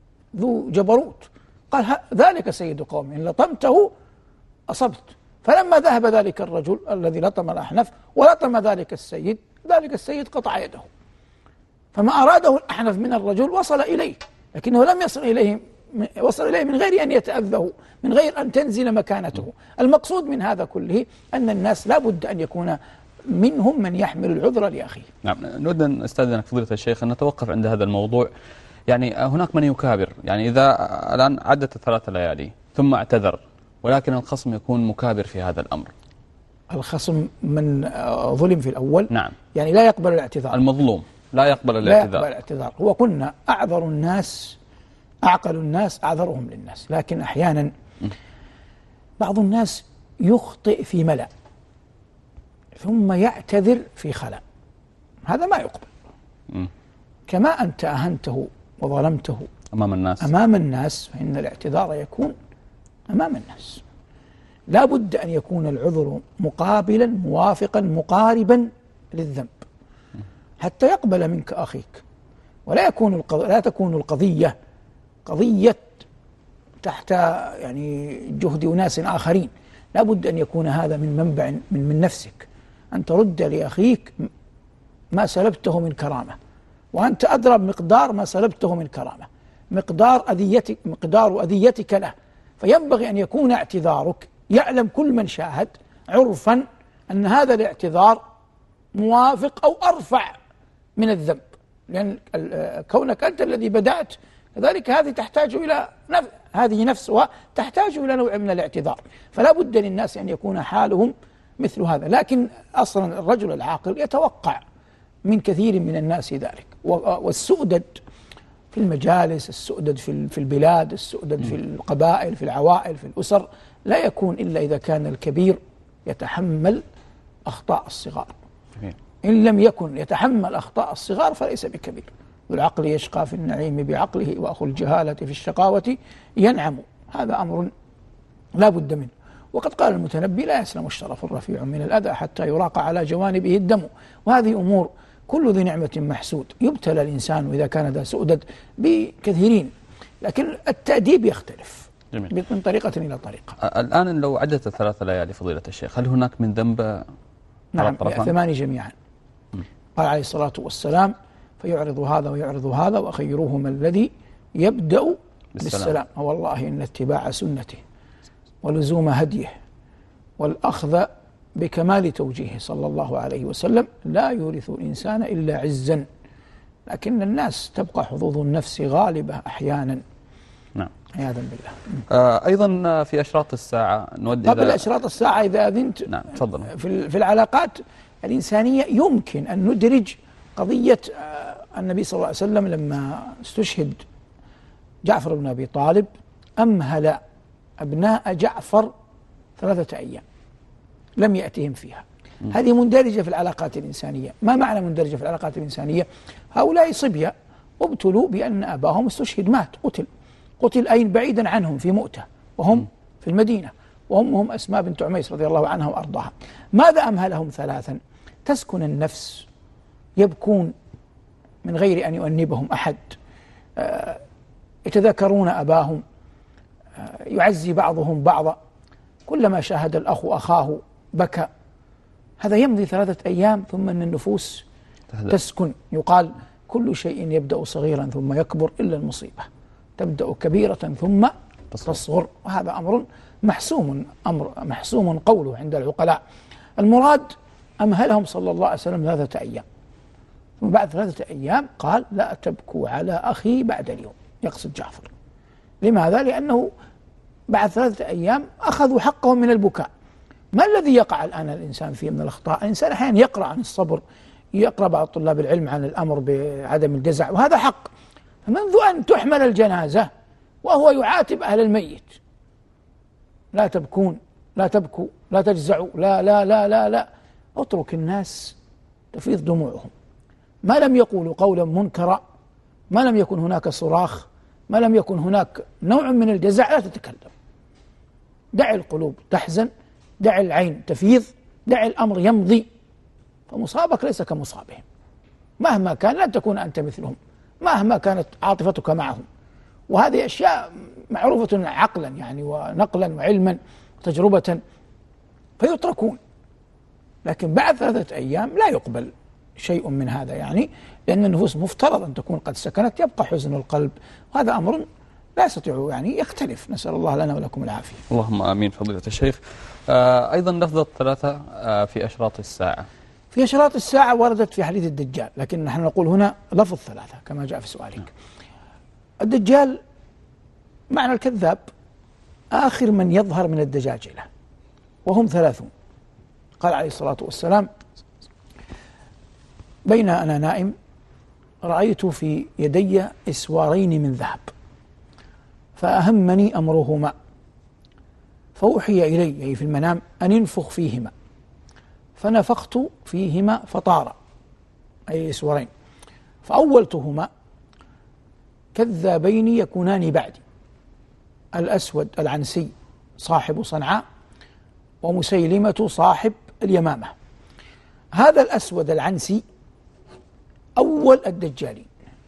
ذو جبروت. قال: ذلك سيد قومي، إن لطمته أصبت. فلما ذهب ذلك الرجل الذي لطم الأحنف ولطم ذلك السيد، ذلك السيد قطع يده. فما أراده الأحنف من الرجل وصل إليه، لكنه لم يصل إليه وصل إليه من غير أن يتأذوا، من غير أن تنزل مكانته. المقصود من هذا كله أن الناس لا بد أن يكون منهم من يحمل العذر لأخيه. نعم، نود أن أستاذنك فضيلة الشيخ أن نتوقف عند هذا الموضوع. يعني هناك من يكابر، يعني إذا الآن عدت ثلاث ليالي ثم اعتذر، ولكن الخصم يكون مكابر في هذا الأمر. الخصم من ظلم في الأول، نعم، يعني لا يقبل الاعتذار. المظلوم لا يقبل الاعتذار، لا يقبل الاعتذار. هو كنا أعذر الناس، أعقل الناس أعذرهم للناس، لكن أحيانا بعض الناس يخطئ في ملأ ثم يعتذر في خلاء، هذا ما يقبل. م. كما أنت أهنته وظلمته أمام الناس أمام الناس فإن الاعتذار يكون أمام الناس. لا بد أن يكون العذر مقابلا موافقا مقاربا للذنب حتى يقبل منك أخيك، ولا يكون القض... لا تكون القضية قضية تحت يعني جهد أناس آخرين. لا بد أن يكون هذا من منبع من, من نفسك، أن ترد لأخيك ما سلبته من كرامة، وأنت أدرى بمقدار ما سلبته من كرامة، مقدار أذيتك مقدار أذيتك له. فينبغي أن يكون اعتذارك يعلم كل من شاهد عرفا أن هذا الاعتذار موافق أو أرفع من الذنب، لأن كونك أنت الذي بدأت كذلك هذه تحتاج إلى نف... هذه نفسها تحتاج إلى نوع من الاعتذار. فلا بد للناس أن يكون حالهم مثل هذا. لكن أصلا الرجل العاقل يتوقع من كثير من الناس ذلك، والسؤدد في المجالس، السؤدد في البلاد، السؤدد في القبائل، في العوائل، في الأسر، لا يكون إلا إذا كان الكبير يتحمل أخطاء الصغار. إن لم يكن يتحمل أخطاء الصغار فليس بكبير. ذو العقل يشقى في النعيم بعقله، وأخو الجهالة في الشقاوة ينعم. هذا أمر لا بد منه. وقد قال المتنبي: لا يسلم الشرف الرفيع من الأذى حتى يراق على جوانبه الدم. وهذه أمور كل ذي نعمة محسود. يبتلى الإنسان إذا كان ذا سؤدد بكثيرين، لكن التأديب يختلف جميل. من طريقة إلى طريقة. الآن لو عدت الثلاث ليالي فضيلة الشيخ، هل هناك من ذنب؟ نعم، ثماني جميعا. م. قال عليه الصلاة والسلام: فيعرض هذا ويعرض هذا وخيرهما الذي يبدأ بالسلام, بالسلام. والله إن اتباع سنته ولزوم هديه والأخذ بكمال توجيهه صلى الله عليه وسلم لا يورث الإنسان إلا عزا. لكن الناس تبقى حظوظ النفس غالبة أحيانا. نعم، عياذا بالله. آه أيضا في أشراط الساعة نود قبل أشراط الساعة إذا أذنت، نعم تفضل. في, في العلاقات الإنسانية يمكن أن ندرج قضية النبي صلى الله عليه وسلم لما استشهد جعفر بن أبي طالب أمهل أبناء جعفر ثلاثة أيام لم يأتهم فيها. م. هذه مندرجة في العلاقات الإنسانية. ما معنى مندرجة في العلاقات الإنسانية؟ هؤلاء صبية ابتلوا بأن أباهم استشهد، مات، قتل. قتل أين؟ بعيدا عنهم في مؤتة، وهم م. في المدينة، وأمهم أسماء بنت عميس رضي الله عنها وأرضاها. ماذا أمهلهم ثلاثا؟ تسكن النفس، يبكون من غير أن يؤنبهم أحد، آه يتذكرون أباهم، آه يعزي بعضهم بعضا، كلما شاهد الأخ أخاه بكى. هذا يمضي ثلاثة أيام ثم أن النفوس تهدأ. تسكن. يقال: كل شيء يبدأ صغيرا ثم يكبر إلا المصيبة، تبدأ كبيرة ثم تصغر. وهذا أمر محسوم، أمر محسوم قوله عند العقلاء. المراد أمهلهم صلى الله عليه وسلم ثلاثة أيام، ثم بعد ثلاثة أيام قال: لا تبكوا على أخي بعد اليوم، يقصد جعفر. لماذا؟ لأنه بعد ثلاثة أيام أخذوا حقهم من البكاء. ما الذي يقع الآن الإنسان فيه من الأخطاء؟ الإنسان أحيانا يقرأ عن الصبر، يقرأ بعض طلاب العلم عن الأمر بعدم الجزع، وهذا حق. فمنذ أن تحمل الجنازة وهو يعاتب أهل الميت: لا تبكون، لا تبكوا، لا تجزعوا، لا لا لا لا لا، اترك الناس تفيض دموعهم. ما لم يقولوا قولا منكرا، ما لم يكن هناك صراخ، ما لم يكن هناك نوع من الجزع، لا تتكلم. دع القلوب تحزن، دع العين تفيض، دع الأمر يمضي. فمصابك ليس كمصابهم، مهما كان لن تكون أنت مثلهم، مهما كانت عاطفتك معهم. وهذه أشياء معروفة عقلا يعني ونقلا وعلما وتجربة، فيتركون. لكن بعد ثلاثة أيام لا يقبل شيء من هذا، يعني لأن النفوس مفترض أن تكون قد سكنت، يبقى حزن القلب، وهذا أمر لا يستطيع، يعني يختلف. نسأل الله لنا ولكم العافية. اللهم آمين. فضيلة الشيخ، آه أيضا لفظة ثلاثة آه في أشراط الساعة. في أشراط الساعة وردت في حديث الدجال، لكن نحن نقول هنا لفظ ثلاثة كما جاء في سؤالك. الدجال معنى الكذاب، آخر من يظهر من الدجاجلة، وهم ثلاثون. قال عليه الصلاة والسلام: بين أنا نائم رأيت في يدي إسوارين من ذهب فأهمني أمرهما، فأوحي إلي أي في المنام أن ينفخ فيهما، فنفخت فيهما فطار أي إسوارين، فأولتهما كذابين يكونان بعدي: الأسود العنسي صاحب صنعاء، ومسيلمة صاحب اليمامة. هذا الأسود العنسي أول الدجالين،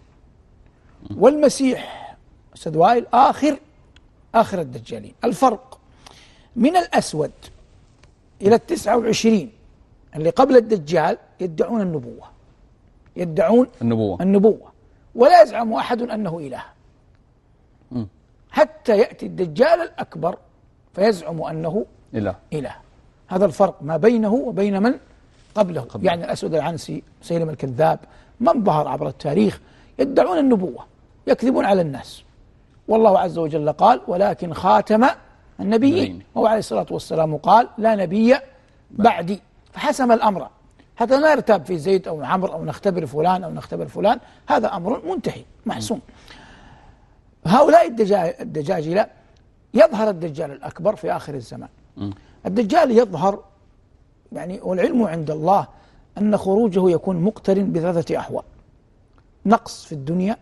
والمسيح أستاذ وائل آخر آخر الدجالين. الفرق من الأسود إلى التسعة وعشرين اللي قبل الدجال يدعون النبوة، يدعون النبوة النبوة ولا يزعم أحد أنه إله، م. حتى يأتي الدجال الأكبر فيزعم أنه إله. إله. هذا الفرق ما بينه وبين من قبله, قبله. يعني الأسود العنسي، مسيلمة الكذاب، من ظهر عبر التاريخ يدعون النبوة، يكذبون على الناس. والله عز وجل قال: ولكن خاتم النبيين، وهو عليه الصلاة والسلام قال: لا نبي بعدي. فحسم الأمر حتى لا يرتاب في زيد أو عمرو أو نختبر فلان أو نختبر فلان، هذا أمر منتهي محسوم. هؤلاء الدجاجلة يظهر الدجال الأكبر في آخر الزمان. الدجال يظهر يعني، والعلم عند الله أن خروجه يكون مقترن بثلاثة أحوال: نقص في الدنيا،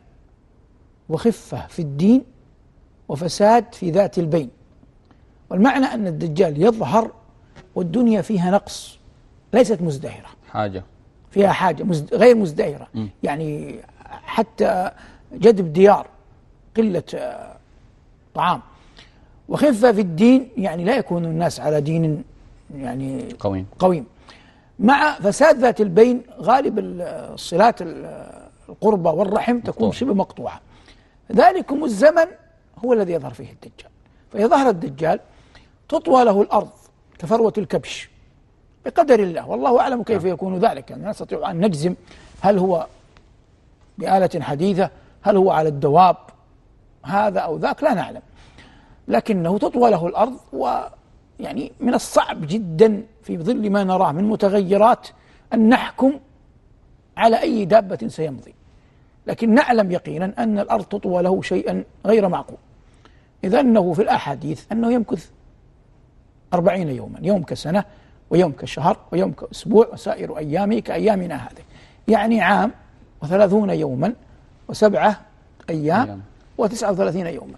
وخفة في الدين، وفساد في ذات البين. والمعنى أن الدجال يظهر والدنيا فيها نقص، ليست مزدهرة، حاجة فيها حاجة مزد... غير مزدهرة، م. يعني حتى جدب ديار، قلة طعام. وخفة في الدين، يعني لا يكون الناس على دين يعني قويم قويم مع فساد ذات البين. غالب الصلات القربى والرحم تكون شبه مقطوعة. ذلكم الزمن هو الذي يظهر فيه الدجال. فإذا ظهر الدجال تطوى له الأرض كفروة الكبش بقدر الله، والله أعلم كيف يكون ذلك. يعني لا نستطيع أن نجزم هل هو بآلة حديثة، هل هو على الدواب هذا أو ذاك، لا نعلم، لكنه تطوى له الأرض. ويعني من الصعب جدا في ظل ما نراه من متغيرات أن نحكم على أي دابة سيمضي، لكن نعلم يقينا أن الأرض تطوى له شيئا غير معقول. إذا أنه في الأحاديث أنه يمكث أربعين يوما، يوم كسنة ويوم كشهر ويوم كأسبوع وسائر أيامه كأيامنا هذه، يعني عام وثلاثون يوما وسبعة أيام, أيام. وتسعة وثلاثين يوما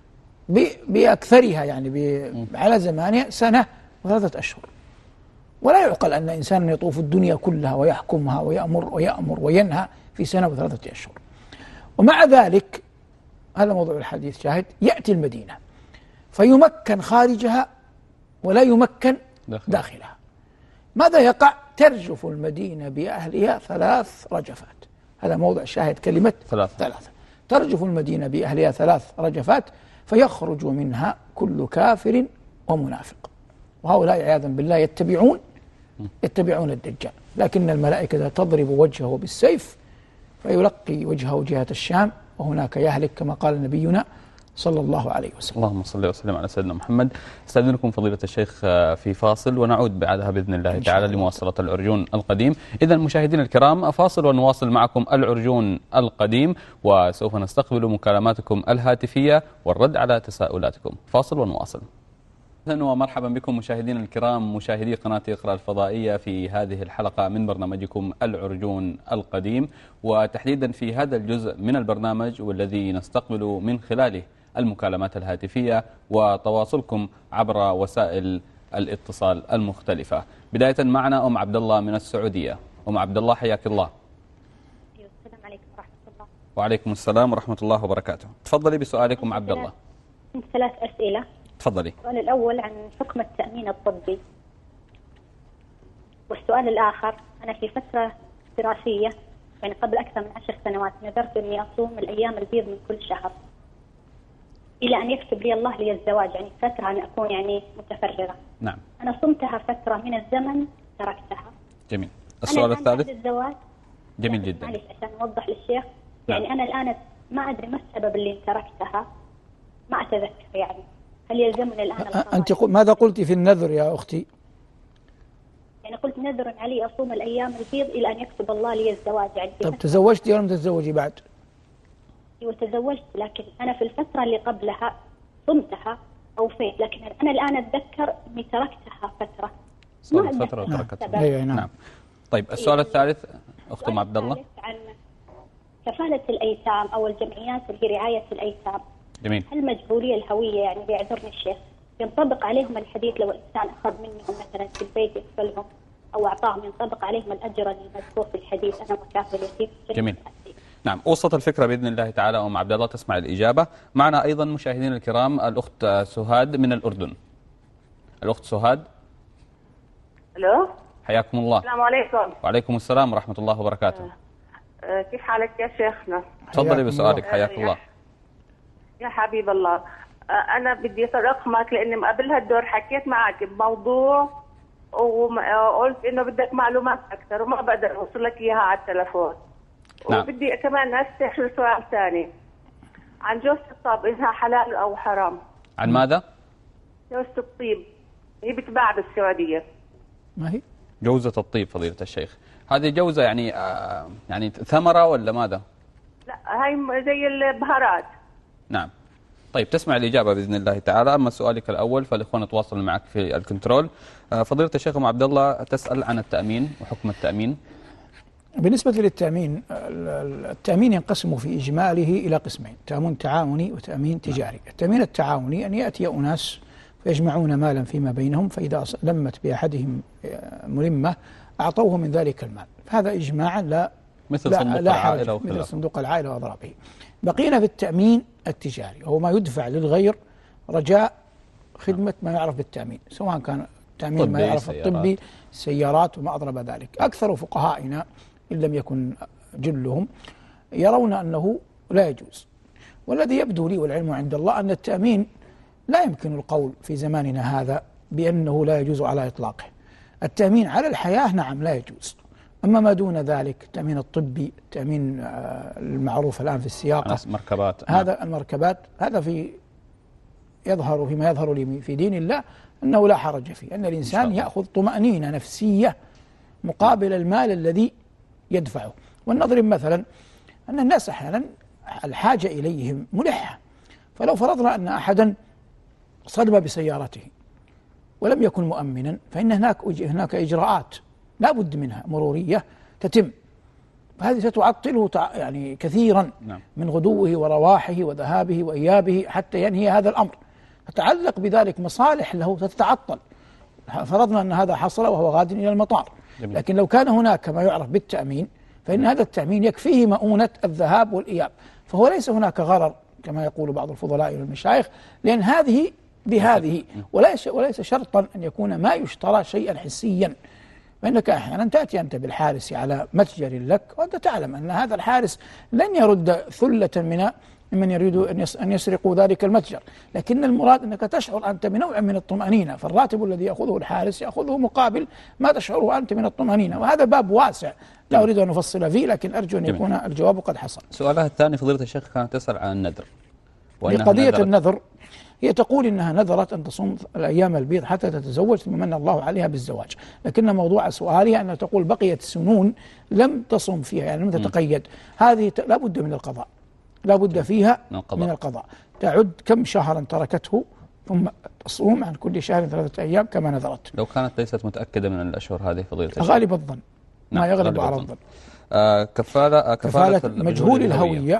بأكثرها، يعني على زمانه سنة وثلاثة أشهر. ولا يعقل أن إنسان يطوف الدنيا كلها ويحكمها ويأمر ويأمر وينهى في سنة وثلاثة أشهر. ومع ذلك هذا موضوع الحديث شاهد، يأتي المدينة فيمكن خارجها ولا يمكن داخلها. ماذا يقع؟ ترجف المدينة بأهلها ثلاث رجفات. هذا موضع شاهد كلمة ثلاثة. ثلاثة. ترجف المدينة بأهلها ثلاث رجفات فيخرج منها كل كافر ومنافق. وهؤلاء عياذا بالله يتبعون يتبعون الدجال، لكن الملائكة تضرب وجهه بالسيف فيلقي وجهه جهة الشام، وهناك يهلك كما قال نبينا صلى الله عليه وسلم. اللهم صل وسلم على سيدنا محمد. استأذنكم فضيلة الشيخ في فاصل، ونعود بعدها بإذن الله تعالى لمواصلة العرجون القديم. إذا مشاهدينا الكرام، فاصل ونواصل معكم العرجون القديم، وسوف نستقبل مكالماتكم الهاتفية والرد على تساؤلاتكم. فاصل ونواصل. ومرحبا بكم مشاهدينا الكرام، مشاهدي قناة اقرأ الفضائية، في هذه الحلقة من برنامجكم العرجون القديم، وتحديدا في هذا الجزء من البرنامج والذي نستقبل من خلاله المكالمات الهاتفية وتواصلكم عبر وسائل الاتصال المختلفة. بداية معنا أم عبد الله من السعودية. أم عبد الله حياك الله. السلام عليكم ورحمة الله. وعليكم السلام ورحمة الله وبركاته. تفضلي بسؤالك أم عبد الله. ثلاث أسئلة. تفضلي. السؤال الأول عن حكم التأمين الطبي، والسؤال الآخر أنا في فترة دراسية يعني قبل أكثر من عشر سنوات نذرت إني أصوم الأيام البيض من كل شهر، إلى أن يكتب لي الله لي الزواج، يعني فترة أن أكون يعني متفرغة. نعم. أنا صمتها فترة من الزمن تركتها. جميل. السؤال أنا الثالث. بعد الزواج. جميل جدا. معلش عشان أوضح للشيخ. يعني نعم. أنا الآن ما أدري ما السبب اللي تركتها، ما أتذكر يعني. هل يلزمني الآن القضاء؟ أنت ماذا قلت في النذر يا أختي؟ يعني قلت نذر علي أصوم الأيام البيض إلى أن يكتب الله لي الزواج. يعني طب تزوجتي ولا لم تتزوجي بعد؟ وتزوجت، لكن أنا في الفترة اللي قبلها صمتها أوفيت، لكن أنا الآن أتذكر إني تركتها فترة. صارت فترة وتركتها. أيوة نعم. نعم. طيب السؤال الثالث أخت أم عبد الله. عن كفالة الأيتام أو الجمعيات اللي هي رعاية الأيتام. جميل. هل مجهولية الهوية يعني بيعذرني الشيخ ينطبق عليهم الحديث لو الإنسان أخذ منهم مثلا في البيت يكفلهم أو أعطاهم، ينطبق عليهم الأجر المذكور في الحديث أنا مكافل يتيم؟ جميل. نعم، وصلت الفكرة بإذن الله تعالى. أم عبد الله تسمع الإجابة. معنا أيضا مشاهدينا الكرام الأخت سهاد من الأردن. الأخت سهاد. الو. حياكم الله. السلام عليكم. وعليكم السلام ورحمة الله وبركاته. أه كيف حالك يا شيخنا؟ تفضلي بسؤالك. حياك الله. يا حبيب الله، أه أنا بدي رقمك لأني قبل هالدور حكيت معك بموضوع وقلت إنه بدك معلومات أكثر وما بقدر أوصل لك إياها على التلفون. نعم. وبدي كمان أستحضر سؤال ثاني عن جوزة الطيب، إنها حلال أو حرام؟ عن ماذا؟ جوزة الطيب هي بتباع بالسعودية. ما هي؟ جوزة الطيب فضيلة الشيخ. هذه جوزة يعني آه يعني ثمرة ولا ماذا؟ لا هاي زي البهارات. نعم. طيب تسمع الإجابة بإذن الله تعالى. أما سؤالك الأول فالإخوان يتواصلوا معك في الكنترول. آه فضيلة الشيخ أم عبد الله تسأل عن التأمين وحكم التأمين. بالنسبة للتأمين، التأمين ينقسم في إجماله إلى قسمين: تأمين تعاوني وتأمين تجاري. التأمين التعاوني أن يأتي أناس فيجمعون مالا فيما بينهم، فإذا لمت بأحدهم ملمة أعطوه من ذلك المال، فهذا إجماعا لا مثل لا صندوق لا العائلة مثل وخلافه. صندوق العائلة وأضرابه. بقينا في التأمين التجاري، وهو ما يدفع للغير رجاء خدمة ما يعرف بالتأمين، سواء كان التأمين ما يعرف الطبي، سيارات وما أضرب ذلك. أكثر فقهائنا إن لم يكن جلهم يرون أنه لا يجوز، والذي يبدو لي والعلم عند الله أن التأمين لا يمكن القول في زماننا هذا بأنه لا يجوز على إطلاقه. التأمين على الحياة نعم لا يجوز، أما ما دون ذلك التأمين الطبي، التأمين المعروف الآن في السياقة، مركبات، هذا نعم. المركبات هذا في يظهر فيما يظهر لي في دين الله أنه لا حرج فيه، أن الإنسان يأخذ طمأنينة نفسية مقابل المال الذي يدفعه. ولنضرب مثلا أن الناس أحيانا الحاجة إليهم ملحة، فلو فرضنا أن أحدا صدم بسيارته ولم يكن مؤمنا فإن هناك هناك إجراءات لا بد منها مرورية تتم، فهذه ستعطله يعني كثيرا من غدوه ورواحه وذهابه وإيابه حتى ينهي هذا الأمر، تتعلق بذلك مصالح له ستتعطل. فرضنا أن هذا حصل وهو غاد إلى المطار، لكن لو كان هناك ما يعرف بالتأمين فإن هذا التأمين يكفيه مؤونة الذهاب والإياب، فهو ليس هناك غرر كما يقول بعض الفضلاء والمشايخ، لأن هذه بهذه، وليس وليس شرطا أن يكون ما يشترى شيئا حسيا، فإنك أحيانا تأتي أنت بالحارس على متجر لك وأنت تعلم أن هذا الحارس لن يرد ثلة من من يريد أن يسرقوا ذلك المتجر، لكن المراد أنك تشعر أنت بنوع من الطمأنينة، فالراتب الذي يأخذه الحارس يأخذه مقابل ما تشعره أنت من الطمأنينة، وهذا باب واسع لا أريد أن أفصل فيه، لكن أرجو أن يكون الجواب قد حصل. سؤالها الثاني فضيلة الشيخ كانت تسأل عن النذر. قضية النذر هي تقول إنها نذرت أن تصوم الأيام البيض حتى تتزوج ثم من الله عليها بالزواج، لكن موضوع سؤالها أنها تقول بقيت سنون لم تصم فيها، يعني لم تتقيد، هذه لا بد من القضاء، لا بد فيها من القضاء. من القضاء تعد كم شهرا تركته ثم تصوم عن كل شهر ثلاثة أيام كما نذرت. لو كانت ليست متأكدة من الأشهر هذه فضيلة الشيخ؟ غالب الظن، ما يغلب على الظن. آه كفالة, آه كفالة, كفالة مجهول الهوية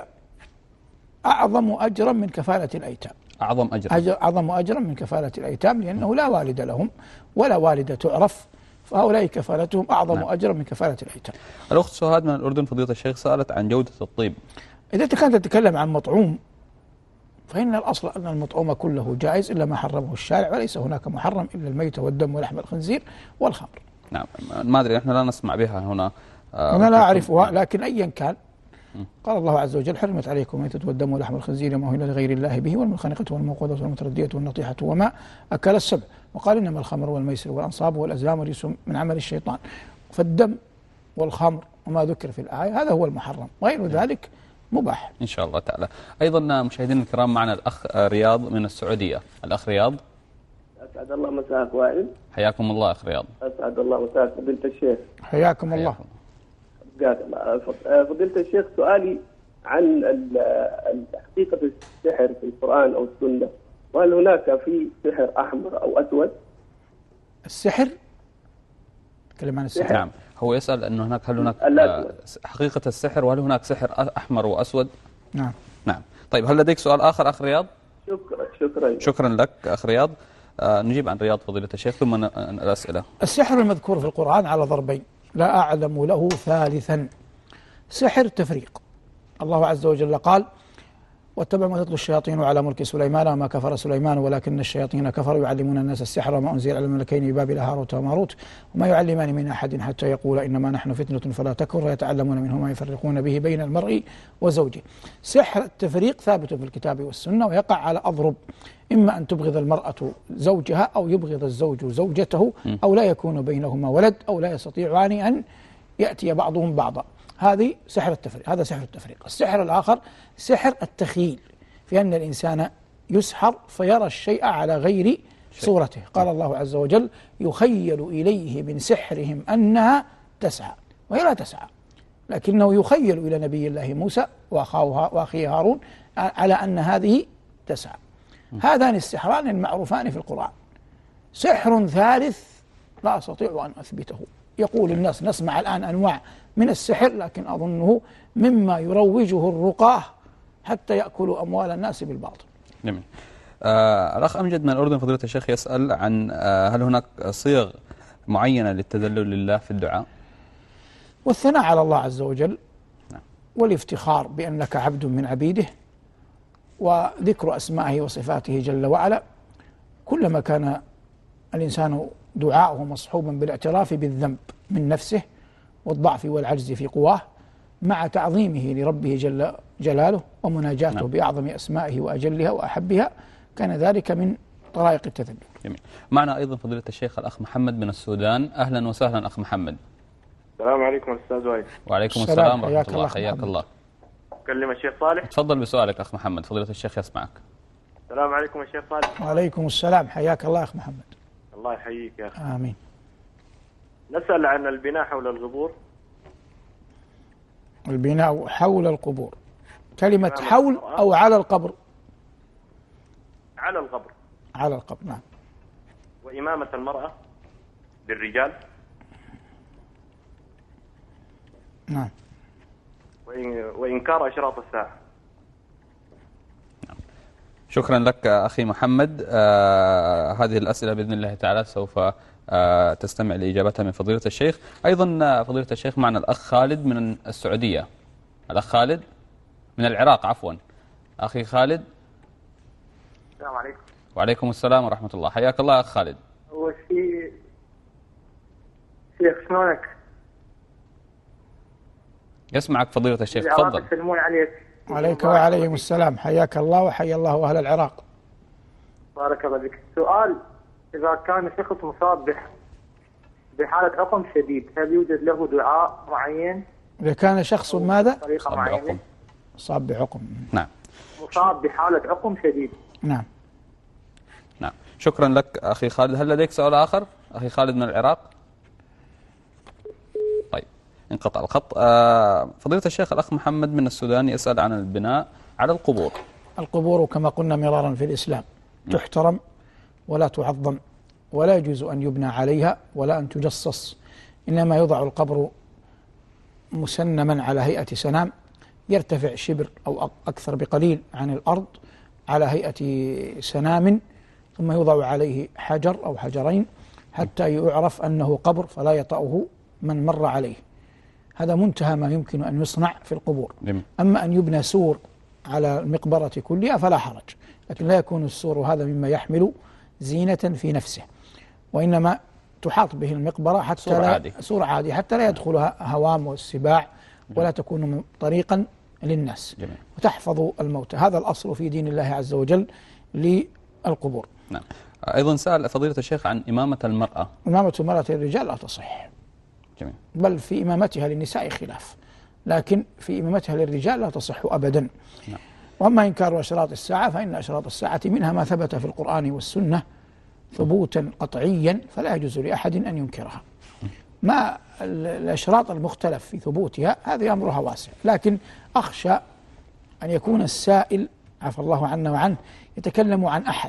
أعظم أجرا من كفالة الأيتام. أعظم أجرا أجر أعظم أجرا من كفالة الأيتام، لأنه لا والد لهم ولا والدة تعرف، فهؤلاء كفالتهم أعظم نعم. أجرا من كفالة الأيتام. الأخت سهاد من الأردن فضيلة الشيخ سألت عن جودة الطيب. إذا كانت تتكلم عن مطعوم فإن الأصل أن المطعوم كله جائز إلا ما حرمه الشارع، وليس هناك محرم إلا الميت والدم ولحم الخنزير والخمر. نعم، ما أدري، نحن لا نسمع بها هنا. آه أنا لا أعرفها، لكن أيا كان قال الله عز وجل حرمت عليكم ميتة والدم ولحم الخنزير وما أهل لغير الله به والمنخنقة والموقوذة والمتردية والنطيحة وما أكل السبع، وقال إنما الخمر والميسر والأنصاب والأزلام رجس من عمل الشيطان، فالدم والخمر وما ذكر في الآية هذا هو المحرم، غير ذلك مباح إن شاء الله تعالى. أيضا مشاهدينا الكرام معنا الأخ رياض من السعودية. الأخ رياض، أسعد الله مساك وائل. حياكم الله أخ رياض. أسعد الله مساك فضيلة الشيخ. حياكم الله. فضيلة الشيخ، سؤالي عن حقيقة السحر في القرآن أو السنة، وهل هناك في سحر أحمر أو أسود؟ السحر؟ تكلم عن السحر. نعم، هو يسأل أنه هناك هل هناك حقيقة السحر وهل هناك سحر أحمر وأسود؟ نعم. نعم. طيب هل لديك سؤال آخر أخ رياض؟ شكرا شكرا شكرا لك أخ رياض. آه نجيب عن رياض فضيلة الشيخ ثم الأسئلة. السحر المذكور في القرآن على ضربين لا أعلم له ثالثا. سحر تفريق، الله عز وجل قال واتبعوا ما تتلو الشياطين على ملك سليمان وما كفر سليمان ولكن الشياطين كفروا يعلمون الناس السحر وما أنزل على الملكين ببابل هاروت وماروت وما يعلمان من أحد حتى يقول إنما نحن فتنة فلا تكفر ويتعلمون منهما يفرقون به بين المرء وزوجه. سحر التفريق ثابت في الكتاب والسنة ويقع على أضرب، إما أن تبغض المرأة زوجها أو يبغض الزوج زوجته أو لا يكون بينهما ولد أو لا يستطيعان أن يأتي بعضهم بعضا. هذه سحر التفريق، هذا سحر التفريق. السحر الآخر سحر التخيل، في أن الإنسان يسحر فيرى الشيء على غير صورته. قال الله عز وجل يخيل إليه من سحرهم أنها تسعى وهي لا تسعى، لكنه يخيل إلى نبي الله موسى وأخاه وأخيه هارون على أن هذه تسعى. هذان السحران المعروفان في القرآن. سحر ثالث لا أستطيع أن أثبته، يقول الناس نسمع الآن أنواع من السحر لكن أظنه مما يروجه الرقاه حتى يأكلوا أموال الناس بالباطل. جميل. آه الأخ أمجد من الأردن فضيلة الشيخ يسأل عن آه هل هناك صيغ معينة للتذلل لله في الدعاء؟ والثناء على الله عز وجل، نعم. والافتخار بأنك عبد من عبيده، وذكر أسمائه وصفاته جل وعلا. كلما كان الإنسان دعاءه مصحوبا بالاعتراف بالذنب من نفسه والضعف والعجز في قواه مع تعظيمه لربه جل جلاله ومناجاته نعم. بأعظم أسمائه وأجلها وأحبها، كان ذلك من طرائق التذلل. جميل. معنا أيضا فضيلة الشيخ الأخ محمد من السودان. أهلا وسهلا أخ محمد. السلام عليكم أستاذ وائل. وعليكم السلام ورحمة الله. حياك الله. أكلم الشيخ صالح. تفضل بسؤالك أخ محمد، فضيلة الشيخ يسمعك. السلام عليكم الشيخ صالح. وعليكم السلام، حياك الله أخ محمد. الله يحييك يا أخي. آمين. نسأل عن البناء حول القبور. البناء حول القبور، كلمة حول أو على القبر؟ على القبر. على القبر، نعم. وإمامة المرأة بالرجال. نعم. وإنكار أشراط الساعة. شكرا لك أخي محمد. آه هذه الأسئلة بإذن الله تعالى سوف آه تستمع لإجابتها من فضيلة الشيخ. أيضا فضيلة الشيخ معنا الأخ خالد من السعودية. الأخ خالد من العراق عفوا. أخي خالد. السلام عليكم. وعليكم السلام ورحمة الله. حياك الله أخ خالد. أول شيء شيخ شلونك؟ يسمعك فضيلة الشيخ، تفضل. يسلمون عليك. عليك وعليهم السلام، حياك الله وحيا الله أهل العراق. بارك الله بك. سؤال، إذا كان شخص مصاب بحالة عقم شديد هل يوجد له دعاء معين؟ إذا كان شخص ماذا؟ طريقة معينة؟ مصاب بعقم. نعم. مصاب بحالة عقم شديد. نعم. نعم. شكرا لك أخي خالد. هل لديك سؤال آخر أخي خالد من العراق؟ طيب انقطع الخط. آه فضيلة الشيخ الأخ محمد من السودان يسأل عن البناء على القبور. القبور كما قلنا مرارا في الإسلام تحترم ولا تعظم، ولا يجوز أن يبنى عليها ولا أن تجصص، إنما يوضع القبر مسنما على هيئة سنام يرتفع شبر أو أكثر بقليل عن الأرض على هيئة سنام، ثم يوضع عليه حجر أو حجرين حتى يعرف أنه قبر فلا يطأه من مر عليه. هذا منتهى ما يمكن أن يصنع في القبور. أما أن يبنى سور على المقبرة كلها فلا حرج، لكن لا يكون السور هذا مما يحمل زينة في نفسه، وإنما تحاط به المقبرة حتى سور لا عادي. سور عادي حتى لا يدخلها هوام والسباع، ولا تكون طريقا للناس. جميل. وتحفظ الموتى. هذا الأصل في دين الله عز وجل للقبور. نعم. أيضا سأل فضيلة الشيخ عن إمامة المرأة. إمامة المرأة للرجال لا تصح. جميل. بل في إمامتها للنساء خلاف، لكن في إمامتها للرجال لا تصح أبدا. نعم. وأما إنكار أشراط الساعة فإن أشراط الساعة منها ما ثبت في القرآن والسنة ثبوتا قطعيا فلا يجوز لأحد أن ينكرها. ما الأشراط المختلف في ثبوتها هذه أمرها واسع، لكن أخشى أن يكون السائل عفى الله عنا وعنه يتكلم عن أحد،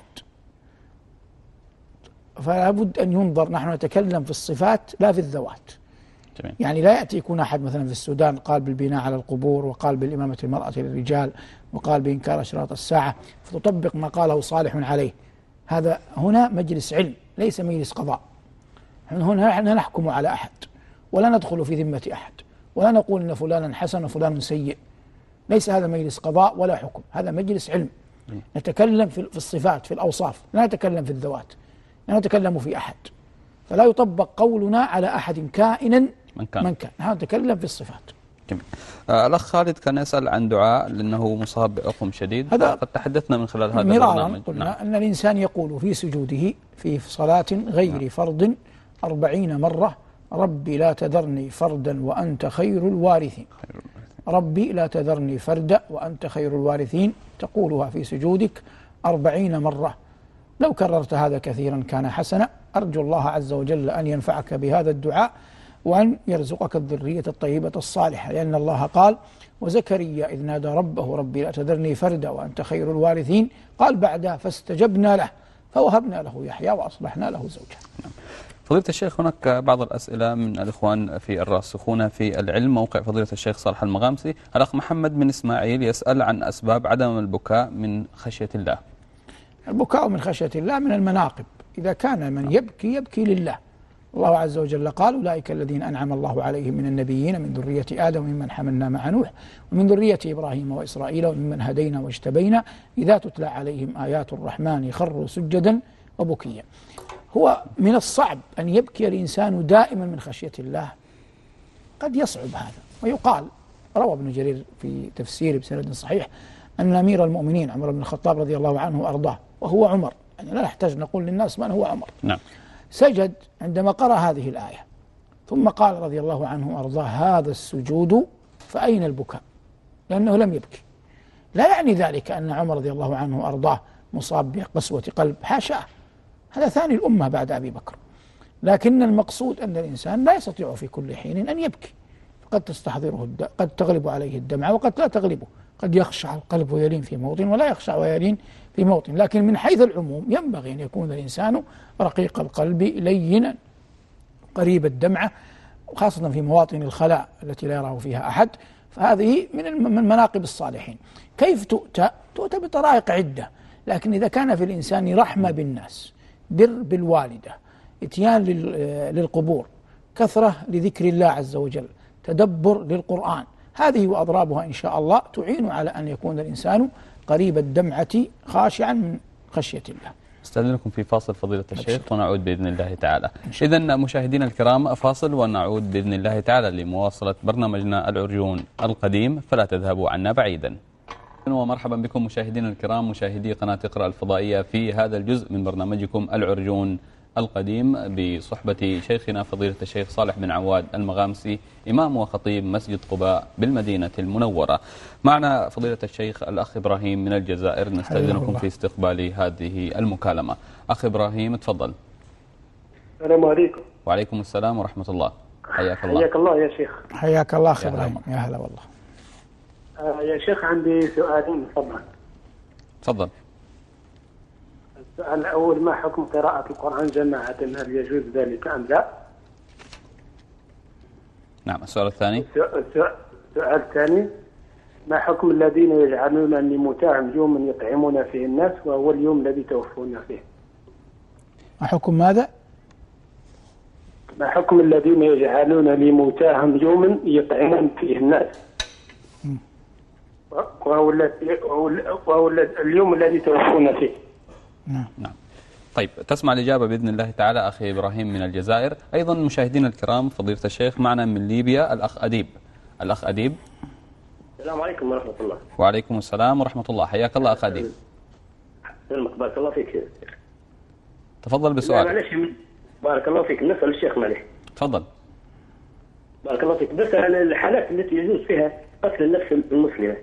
فلا بد أن ينظر. نحن نتكلم في الصفات لا في الذوات. جميل. يعني لا يأتي يكون أحد مثلا في السودان قال بالبناء على القبور وقال بالإمامة المرأة للرجال وقال بإنكار أشراط الساعة فتطبق ما قاله صالح عليه. هذا هنا مجلس علم ليس مجلس قضاء. هنا نحن نحكم على أحد ولا ندخل في ذمة أحد ولا نقول إن فلانا حسن وفلان سيء. ليس هذا مجلس قضاء ولا حكم، هذا مجلس علم. نتكلم في الصفات في الأوصاف، لا نتكلم في الذوات، لا نتكلم في أحد. فلا يطبق قولنا على أحد كائنا من كان, من كان. نحن نتكلم في الصفات. جميل. آه الأخ خالد كان يسأل عن دعاء لأنه مصاب بعقم شديد. هذا قد تحدثنا من خلال هذا البرنامج. قلنا نعم. أن الإنسان يقول في سجوده في صلاة غير نعم. فرض أربعين مرة: ربي لا تذرني فردا وأنت خير الوارثين. خير ربي لا تذرني فردا وأنت خير الوارثين، تقولها في سجودك أربعين مرة. لو كررت هذا كثيرا كان حسنا. أرجو الله عز وجل أن ينفعك بهذا الدعاء وأن يرزقك الذرية الطيبة الصالحة، لأن الله قال: وزكريا إذ نادى ربه ربي لا تذرني فردا وأنت خير الوارثين، قال بعدها: فاستجبنا له فوهبنا له يحيى وأصلحنا له زوجه. فضيلة الشيخ، هناك بعض الأسئلة من الإخوان في الراسخون في العلم، موقع فضيلة الشيخ صالح المغامسي. الأخ محمد من إسماعيل يسأل عن أسباب عدم البكاء من خشية الله. البكاء من خشية الله من المناقب. إذا كان من يبكي يبكي لله. الله عز وجل قال: أولئك الذين أنعم الله عليهم من النبيين من ذرية آدم وممن حملنا مع نوح ومن ذرية إبراهيم وإسرائيل وممن هدينا واجتبينا إذا تتلى عليهم آيات الرحمن خروا سجدا وبكيا. هو من الصعب أن يبكي الإنسان دائما من خشية الله، قد يصعب هذا. ويقال، روى ابن جرير في تفسير بسند صحيح، أن أمير المؤمنين عمر بن الخطاب رضي الله عنه وأرضاه، وهو عمر، يعني لا نحتاج نقول للناس من هو عمر، نعم، سجد عندما قرأ هذه الآية ثم قال رضي الله عنه وأرضاه: هذا السجود فأين البكاء؟ لأنه لم يبكي. لا يعني ذلك أن عمر رضي الله عنه وأرضاه مصاب بقسوة قلب، حاشاه، هذا ثاني الأمة بعد أبي بكر. لكن المقصود أن الإنسان لا يستطيع في كل حين أن يبكي، قد تستحضره الد... قد تغلب عليه الدمعة وقد لا تغلبه، قد يخشع القلب ويلين في موطن ولا يخشع ويلين في موطن. لكن من حيث العموم ينبغي أن يكون الإنسان رقيق القلب لينا قريب الدمعة، خاصة في مواطن الخلاء التي لا يراه فيها أحد. فهذه من مناقب الصالحين. كيف تؤتى؟ تؤتى بطرائق عدة، لكن إذا كان في الإنسان رحمة بالناس، بر بالوالدة، اتيان للقبور، كثرة لذكر الله عز وجل، تدبر للقرآن، هذه وأضرابها إن شاء الله تعين على أن يكون الإنسان قريب الدمعة خاشعا من خشية الله. استأذنكم في فاصل فضيلة الشيخ ونعود بإذن الله تعالى. إذن مشاهدينا الكرام، فاصل ونعود بإذن الله تعالى لمواصلة برنامجنا العرجون القديم، فلا تذهبوا عنا بعيدا. ومرحبا بكم مشاهدينا الكرام، مشاهدي قناة اقرأ الفضائية، في هذا الجزء من برنامجكم العرجون القديم بصحبة شيخنا فضيلة الشيخ صالح بن عواد المغامسي، إمام وخطيب مسجد قباء بالمدينة المنورة. معنا فضيلة الشيخ الأخ إبراهيم من الجزائر، نستأذنكم في استقبال هذه المكالمة. أخ إبراهيم تفضل. السلام عليكم. وعليكم السلام ورحمة الله. حياك الله. حياك الله يا شيخ. حياك الله أخ إبراهيم. يا هلا والله. آه يا شيخ عندي سؤالين تفضل. تفضل. السؤال الأول: ما حكم قراءة القرآن جماعة؟ هل يجوز ذلك أم لا؟ نعم. السؤال الثاني. السؤال الثاني: ما حكم الذين يجعلون لموتاهم يوما يطعمون فيه الناس وهو اليوم الذي توفون فيه؟ ما حكم ماذا؟ ما حكم الذين يجعلون لموتاهم يوما يطعمون فيه الناس وهو وهو اليوم الذي توفون فيه؟ نعم. نعم. طيب، تسمع الإجابة بإذن الله تعالى أخي إبراهيم من الجزائر. أيضا مشاهدينا الكرام، فضيلة الشيخ معنا من ليبيا الأخ أديب. الأخ أديب. السلام عليكم ورحمة الله. وعليكم السلام ورحمة الله. حياك الله أخ أديب. سلمك بارك الله فيك. تفضل بسؤال. معلش بارك الله فيك نسأل الشيخ معلش. تفضل. بارك الله فيك بس عن الحالات التي يجوز فيها قتل النفس المسلمة.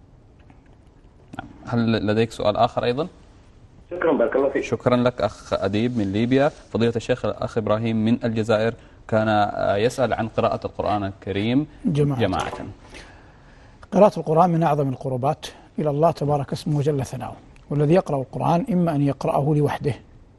هل لديك سؤال آخر أيضا؟ شكرا بارك الله فيك. شكرا لك أخ أديب من ليبيا. فضيلة الشيخ الأخ إبراهيم من الجزائر كان يسأل عن قراءة القرآن الكريم جماعة. جماعة. قراءة القرآن من أعظم القربات إلى الله تبارك اسمه وجل ثناؤه، والذي يقرأ القرآن إما أن يقرأه لوحده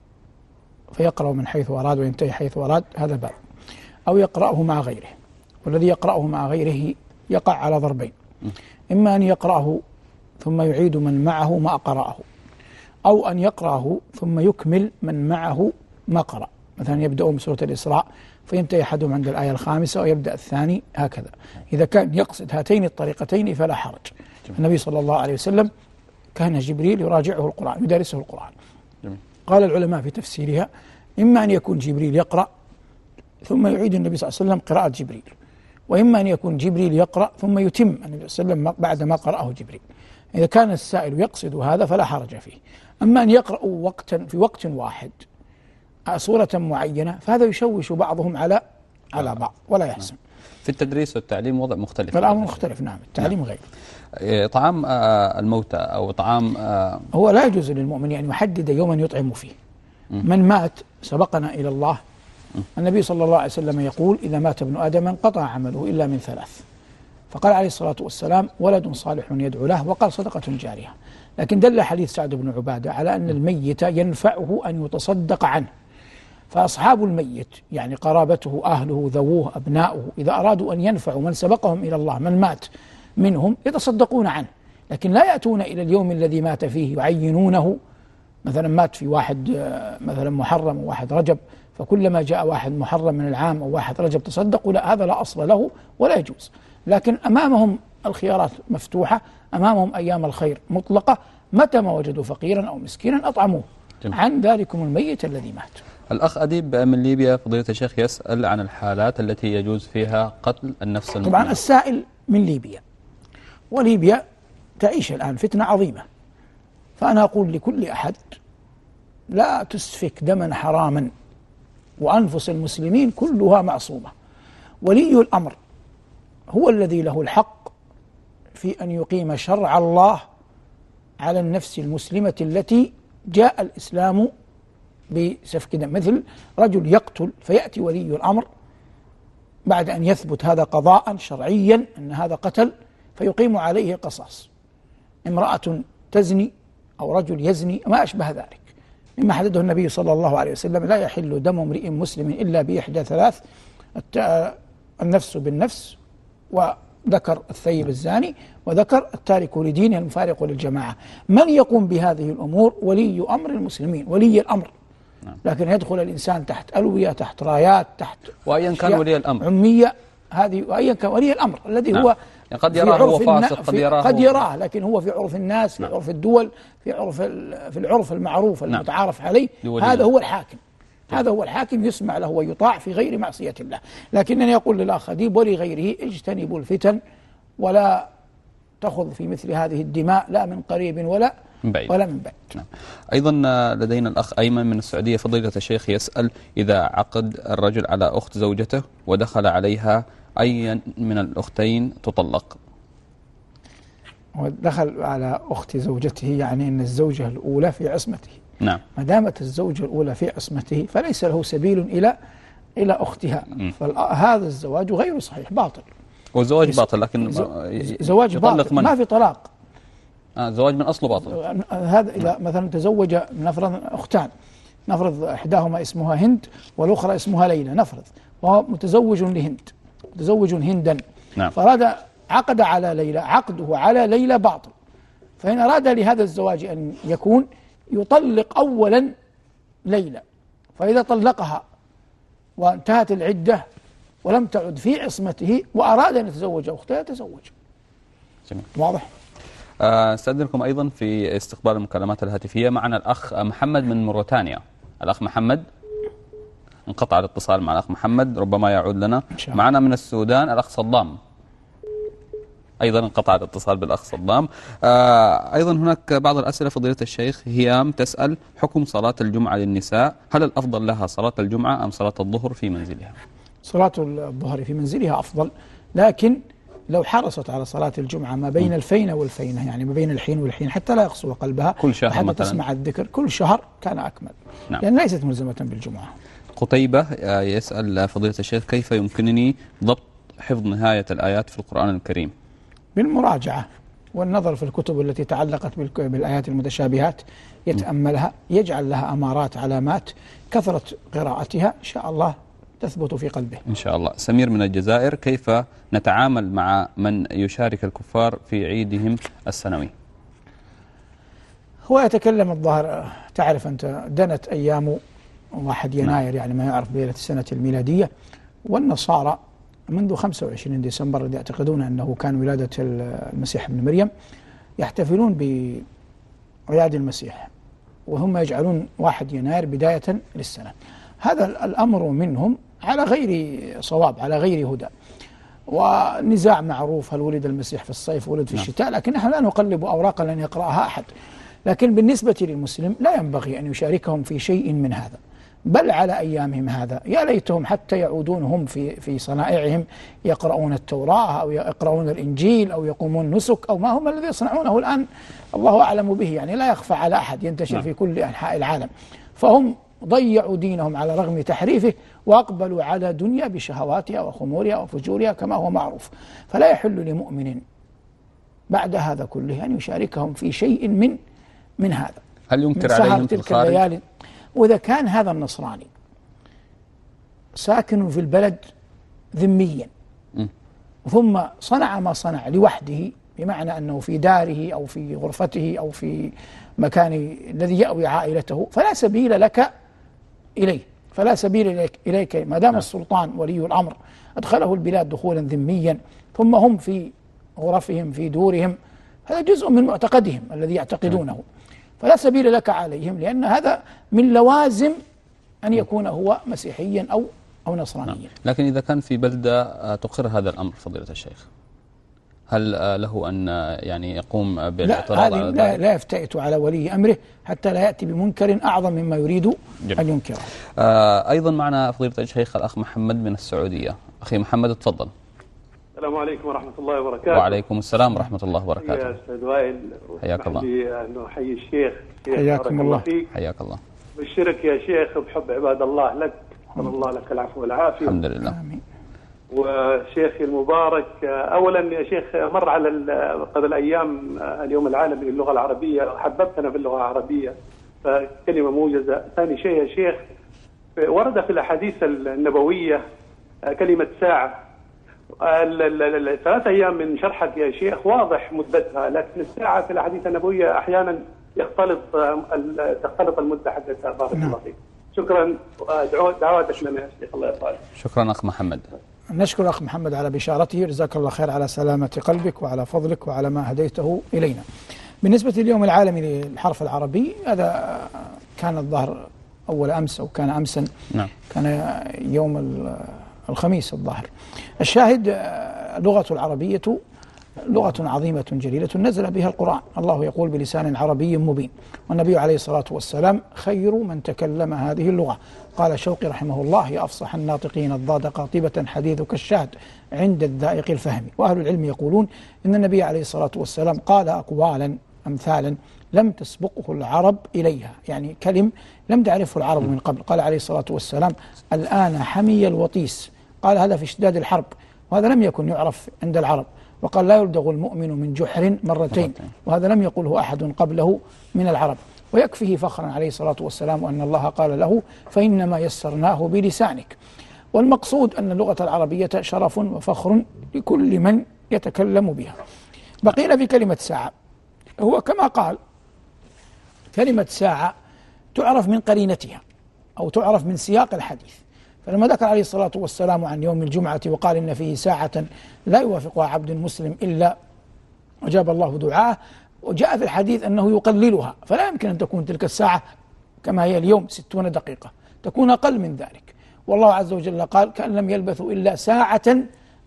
فيقرأ من حيث أراد وينتهي حيث أراد، هذا باب، أو يقرأه مع غيره، والذي يقرأه مع غيره يقع على ضربين، إما أن يقرأه ثم يعيد من معه ما قرأه، أو أن يقرأه ثم يكمل من معه ما قرأ، مثلا يبدأ من سورة الإسراء فينتهي أحدهم عند الآية الخامسة ويبدأ الثاني هكذا. إذا كان يقصد هاتين الطريقتين فلا حرج. النبي صلى الله عليه وسلم كان جبريل يراجعه القرآن يدرسه القرآن. قال العلماء في تفسيرها إما أن يكون جبريل يقرأ ثم يعيد النبي صلى الله عليه وسلم قراءة جبريل، وإما أن يكون جبريل يقرأ ثم يتم النبي صلى الله عليه وسلم بعد ما قرأه جبريل. إذا كان السائل يقصد هذا فلا حرج فيه. أما أن يقرأوا وقتا في وقت واحد سورة معينة فهذا يشوش بعضهم على على بعض ولا يحسن. في التدريس والتعليم وضع مختلف. الأمر مختلف، نعم، التعليم نعم. غير. طعام الموتى أو طعام هو لا يجوز للمؤمن أن يحدد يوما يطعم فيه. من مات سبقنا إلى الله، النبي صلى الله عليه وسلم يقول إذا مات ابن آدم انقطع عمله إلا من ثلاث، فقال عليه الصلاة والسلام ولد صالح يدعو له، وقال صدقة جارية. لكن دل حديث سعد بن عبادة على أن الميت ينفعه أن يتصدق عنه، فأصحاب الميت يعني قرابته أهله ذووه أبناؤه إذا أرادوا أن ينفعوا من سبقهم إلى الله من مات منهم يتصدقون عنه، لكن لا يأتون إلى اليوم الذي مات فيه يعينونه، مثلا مات في واحد مثلا محرم وواحد رجب فكلما جاء واحد محرم من العام أو واحد رجب تصدقوا، لا، هذا لا أصل له ولا يجوز. لكن أمامهم الخيارات مفتوحة، أمامهم أيام الخير مطلقة، متى ما وجدوا فقيرا أو مسكينا أطعموه عن ذلكم الميت الذي مات. الأخ أديب من ليبيا فضيلة الشيخ يسأل عن الحالات التي يجوز فيها قتل النفس المؤمنة. طبعا السائل من ليبيا، وليبيا تعيش الآن فتنة عظيمة، فأنا أقول لكل أحد لا تسفك دما حراما، وأنفس المسلمين كلها معصومة. ولي الأمر هو الذي له الحق في أن يقيم شرع الله على النفس المسلمة التي جاء الإسلام بسفك دم. مثل رجل يقتل فيأتي ولي الأمر بعد أن يثبت هذا قضاء شرعيا أن هذا قتل فيقيم عليه قصاص. امرأة تزني أو رجل يزني ما أشبه ذلك مما حدده النبي صلى الله عليه وسلم، لا يحل دم امرئ مسلم إلا بإحدى ثلاث: النفس بالنفس، وذكر الثيب الزاني، وذكر التارك لدينه المفارق للجماعة. من يقوم بهذه الأمور؟ ولي أمر المسلمين، ولي الأمر. لكن يدخل الإنسان تحت ألوية، تحت رايات، تحت وأيا كان ولي الأمر عمية، هذه وأيا كان ولي الأمر الذي نعم. هو يعني قد يراه هو فاسق، قد يراه قد يراه لكن هو في عرف الناس، في نعم. عرف الدول، في عرف في العرف المعروف المتعارف نعم. عليه، هذا هو الحاكم. هذا هو الحاكم، يسمع له ويطاع في غير معصية الله. لكنني أقول للأخ أديب ولغيره اجتنبوا الفتن ولا تأخذ في مثل هذه الدماء لا من قريب ولا من بعيد. ولا من بعيد. نعم. أيضا لدينا الأخ أيمن من السعودية فضيلة الشيخ يسأل إذا عقد الرجل على أخت زوجته ودخل عليها أي من الأختين تطلق؟ ودخل على أخت زوجته يعني أن الزوجة الأولى في عصمته. نعم. ما دامت الزوجة الأولى في عصمته فليس له سبيل إلى إلى أختها، فهذا الزواج غير صحيح، باطل. وزواج باطل، لكن زواج باطل ما في طلاق. آه زواج من أصله باطل. هذا إذا مثلا تزوج نفرض أختان، نفرض إحداهما اسمها هند والأخرى اسمها ليلى، نفرض، وهو متزوج لهند، متزوج هندا، نعم. فأراد عقد على ليلى، عقده على ليلى باطل. فإن أراد لهذا الزواج أن يكون يطلق أولا ليلى، فإذا طلقها وانتهت العدة ولم تعد في عصمته وأراد أن يتزوج أختها يتزوج. جميل. واضح؟ استأذنكم أيضا في استقبال المكالمات الهاتفية. معنا الأخ محمد من موريتانيا. الأخ محمد، انقطع الاتصال مع الأخ محمد، ربما يعود لنا. معنا من السودان الأخ صدام. أيضا انقطع الاتصال بالأخ صدام. آه أيضا هناك بعض الأسئلة فضيلة الشيخ. هيام تسأل: حكم صلاة الجمعة للنساء، هل الأفضل لها صلاة الجمعة أم صلاة الظهر في منزلها؟ صلاة الظهر في منزلها أفضل، لكن لو حرصت على صلاة الجمعة ما بين الفينة والفينة، يعني ما بين الحين والحين، حتى لا يقسو قلبها، كل شهر حتى مثلا تسمع الذكر كل شهر، كان أكمل. نعم. لأن ليست ملزمة بالجمعة. قتيبة يسأل فضيلة الشيخ: كيف يمكنني ضبط حفظ نهاية الآيات في القرآن الكريم؟ بالمراجعة والنظر في الكتب التي تعلقت بالآيات المتشابهات، يتأملها، يجعل لها أمارات، علامات، كثرة قراءتها، إن شاء الله تثبت في قلبه إن شاء الله. سمير من الجزائر: كيف نتعامل مع من يشارك الكفار في عيدهم السنوي؟ هو يتكلم الظاهر، تعرف أنت دنت أيام واحد يناير، يعني ما يعرف بليلة السنة الميلادية، والنصارى منذ خمسة وعشرين ديسمبر يعتقدون أنه كان ولادة المسيح ابن مريم، يحتفلون بعياد المسيح، وهم يجعلون واحد يناير بداية للسنة. هذا الأمر منهم على غير صواب، على غير هدى، ونزاع معروف: هل ولد المسيح في الصيف ولد في الشتاء؟ لكن نحن لا نقلب أوراقا لن يقرأها أحد. لكن بالنسبة للمسلم لا ينبغي أن يشاركهم في شيء من هذا، بل على أيامهم هذا يا ليتهم حتى يعودون هم في في صنائعهم، يقرؤون التوراة أو يقرؤون الإنجيل أو يقومون نسك أو ما هم الذي يصنعونه الآن، الله أعلم به، يعني لا يخفى على أحد، ينتشر نعم. في كل أنحاء العالم. فهم ضيعوا دينهم على رغم تحريفه، وأقبلوا على دنيا بشهواتها وخمورها وفجورها كما هو معروف. فلا يحل لمؤمن بعد هذا كله أن يشاركهم في شيء من من هذا. هل ينكر عليهم في الخارج؟ وإذا كان هذا النصراني ساكن في البلد ذميا م. ثم صنع ما صنع لوحده، بمعنى أنه في داره أو في غرفته أو في مكان الذي يأوي عائلته، فلا سبيل لك إليه، فلا سبيل إليك, إليك ما دام السلطان ولي الأمر أدخله البلاد دخولا ذميا، ثم هم في غرفهم في دورهم، هذا جزء من معتقدهم الذي يعتقدونه، فلا سبيل لك عليهم، لأن هذا من لوازم أن يكون هو مسيحيا أو أو نصرانيا. نعم. لكن إذا كان في بلدة تقر هذا الأمر فضيلة الشيخ، هل له أن يعني يقوم بالاعتراض على لا, لا يفتئت على ولي أمره حتى لا يأتي بمنكر أعظم مما يريد جميل. أن ينكره. آه أيضا معنا فضيلة الشيخ الأخ محمد من السعودية. أخي محمد تفضل. السلام عليكم ورحمة الله وبركاته. وعليكم السلام ورحمة الله وبركاته. يا أستاذ وائل، حياك الله. أنه حي الشيخ. حياكم الله. حياك الله. بشرك يا شيخ بحب عباد الله لك، نسأل الله لك العفو والعافية. الحمد لله. آمين. وشيخي المبارك، أولا يا شيخ مر على قبل أيام اليوم العالمي للغة العربية، حببتنا في اللغة العربية فكلمة موجزة. ثاني شيء يا شيخ، ورد في الأحاديث النبوية كلمة ساعة. الثلاث أيام من شرحك يا شيخ واضح مدتها، لكن الساعة في الأحاديث النبوية أحيانا يختلط تختلط المدة حقتها. بارك الله فيك. شكرا، دعواتك لنا يا شيخ، الله يرضى عليك. شكرا أخ محمد. نشكر أخ محمد على بشارته، جزاك الله خير على سلامة قلبك وعلى فضلك وعلى ما هديته إلينا. بالنسبة لليوم العالمي للحرف العربي، هذا كان الظهر أول أمس أو كان أمسا. نعم. كان يوم الخميس الظاهر. الشاهد، لغة العربية لغة عظيمة جليلة نزل بها القرآن، الله يقول بلسان عربي مبين، والنبي عليه الصلاة والسلام خير من تكلم هذه اللغة. قال شوقي رحمه الله: يا أفصح الناطقين الضاد قاطبة حديثك الشهد عند الذائق الفهم. وأهل العلم يقولون إن النبي عليه الصلاة والسلام قال أقوالا أمثالا لم تسبقه العرب إليها، يعني كلم لم تعرفه العرب من قبل. قال عليه الصلاة والسلام: الآن حمي الوطيس، قال هذا في اشتداد الحرب، وهذا لم يكن يعرف عند العرب. وقال: لا يلدغ المؤمن من جحر مرتين، وهذا لم يقله أحد قبله من العرب. ويكفيه فخرا عليه الصلاة والسلام أن الله قال له: فإنما يسرناه بلسانك. والمقصود أن اللغة العربية شرف وفخر لكل من يتكلم بها. بقينا بكلمة ساعة. هو كما قال، كلمة ساعة تعرف من قرينتها أو تعرف من سياق الحديث. فلما ذكر عليه الصلاة والسلام عن يوم الجمعة وقال إن فيه ساعة لا يوافقها عبد مسلم إلا أجاب الله دعاءه، وجاء في الحديث أنه يقللها، فلا يمكن أن تكون تلك الساعة كما هي اليوم ستون دقيقة، تكون أقل من ذلك. والله عز وجل قال: كأن لم يلبثوا إلا ساعة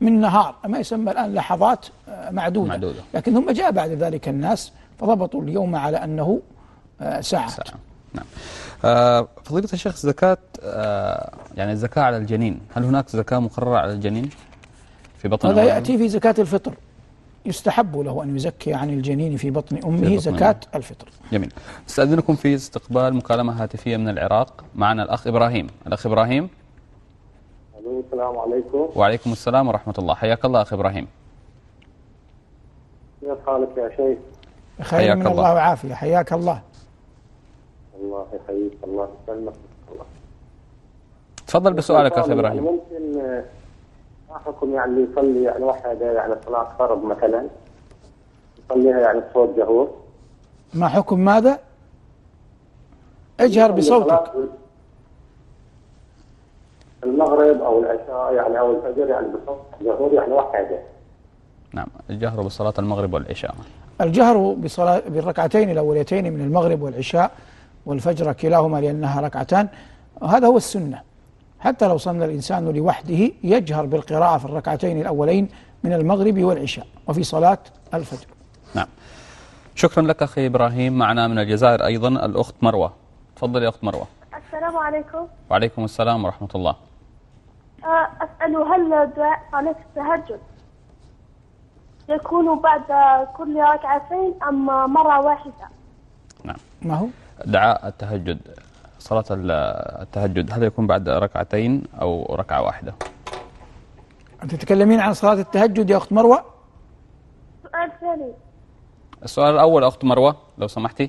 من نهار، ما يسمى الآن لحظات معدودة, معدودة. لكن ثم جاء بعد ذلك الناس فضبطوا اليوم على أنه ساعة, ساعة. نعم. آه فضيلة الشيخ، زكاة آه يعني الزكاة على الجنين، هل هناك زكاة مقررة على الجنين في بطن هذا يأتي في زكاة الفطر، يستحب له أن يزكي عن الجنين في بطن أمه في بطن زكاة أمه. الفطر. جميل. استأذنكم في استقبال مكالمة هاتفية من العراق. معنا الأخ إبراهيم. الأخ إبراهيم. السلام عليكم. وعليكم السلام ورحمة الله. حياك الله أخ إبراهيم. كيف حالك يا شيخ؟ خير من الله وعافية. حياك الله. الله يحييك. الله يسلمك. الله. تفضل بسؤالك أخ إبراهيم. ممكن ما حكم يعني يصلي يعني واحد يعني صلاة فرض مثلا يصليها يعني بصوت جهور؟ ما حكم ماذا؟ اجهر بصوتك. المغرب أو العشاء يعني أو الفجر يعني بصوت جهور يعني واحدة. نعم، الجهر بصلاة المغرب والعشاء. الجهر بصلاة بالركعتين الأوليتين من المغرب والعشاء والفجر كلاهما لأنها ركعتان، وهذا هو السنة. حتى لو صلى الإنسان لوحده يجهر بالقراءة في الركعتين الأولين من المغرب والعشاء وفي صلاة الفجر. نعم. شكرا لك أخي إبراهيم. معنا من الجزائر أيضا الأخت مروة. تفضل يا أخت مروة. السلام عليكم. وعليكم السلام ورحمة الله. أسأل هل دعاء صلاة التهجد يكون بعد كل ركعتين أم مرة واحدة؟ نعم. ما هو؟ دعاء التهجد، صلاة التهجد هل يكون بعد ركعتين أو ركعة واحدة؟ أنت تتكلمين عن صلاة التهجد يا أخت مروة؟ سؤال ثاني. السؤال الأول أخت مروة لو سمحتي.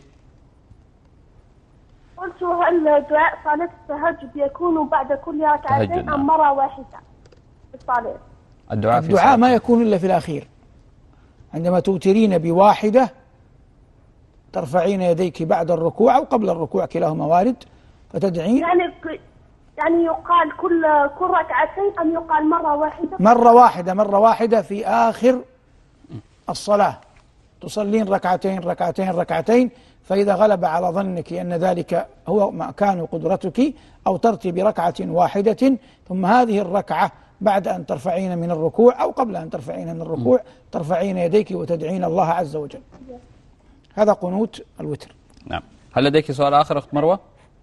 قلت هل دعاء صلاة التهجد يكون بعد كل ركعتين أم مرة واحدة في الصلاة؟ الدعاء, في الدعاء ما يكون إلا في الأخير، عندما توترين بواحدة ترفعين يديك بعد الركوع أو قبل الركوع كلاهما وارد فتدعين. يعني يعني يقال كل كل ركعتين أم يقال مرة واحدة؟ مرة واحدة مرة واحدة في آخر الصلاة، تصلين ركعتين ركعتين ركعتين، فإذا غلب على ظنك أن ذلك هو مكان قدرتك أو ترتي بركعة واحدة، ثم هذه الركعة بعد أن ترفعين من الركوع أو قبل أن ترفعين من الركوع ترفعين يديك وتدعين الله عز وجل. هذا قنوت الوتر. نعم. هل لديك سؤال آخر أخت مروة؟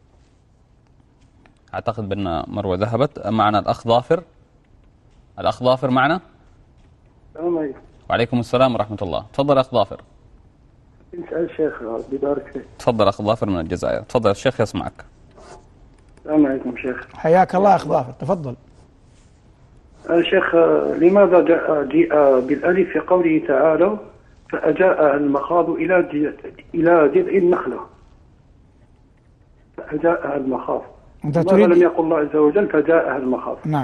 أعتقد بأن مروة ذهبت. معنا الأخ ظافر. الأخ ظافر معنا. السلام عليكم. وعليكم السلام ورحمة الله. تفضل أخ ظافر. نسأل الشيخ ببارك فيك. تفضل أخ ظافر من الجزائر. تفضل الشيخ يسمعك. السلام عليكم شيخ. حياك الله أخ ظافر. تفضل. شيخ، لماذا جاء بالألف في قوله تعالى فأجاء المخاض إلى إلى جذع النخلة؟ فأجاء المخاض. لماذا لم يقل الله عز وجل فجاء المخاض؟ نعم.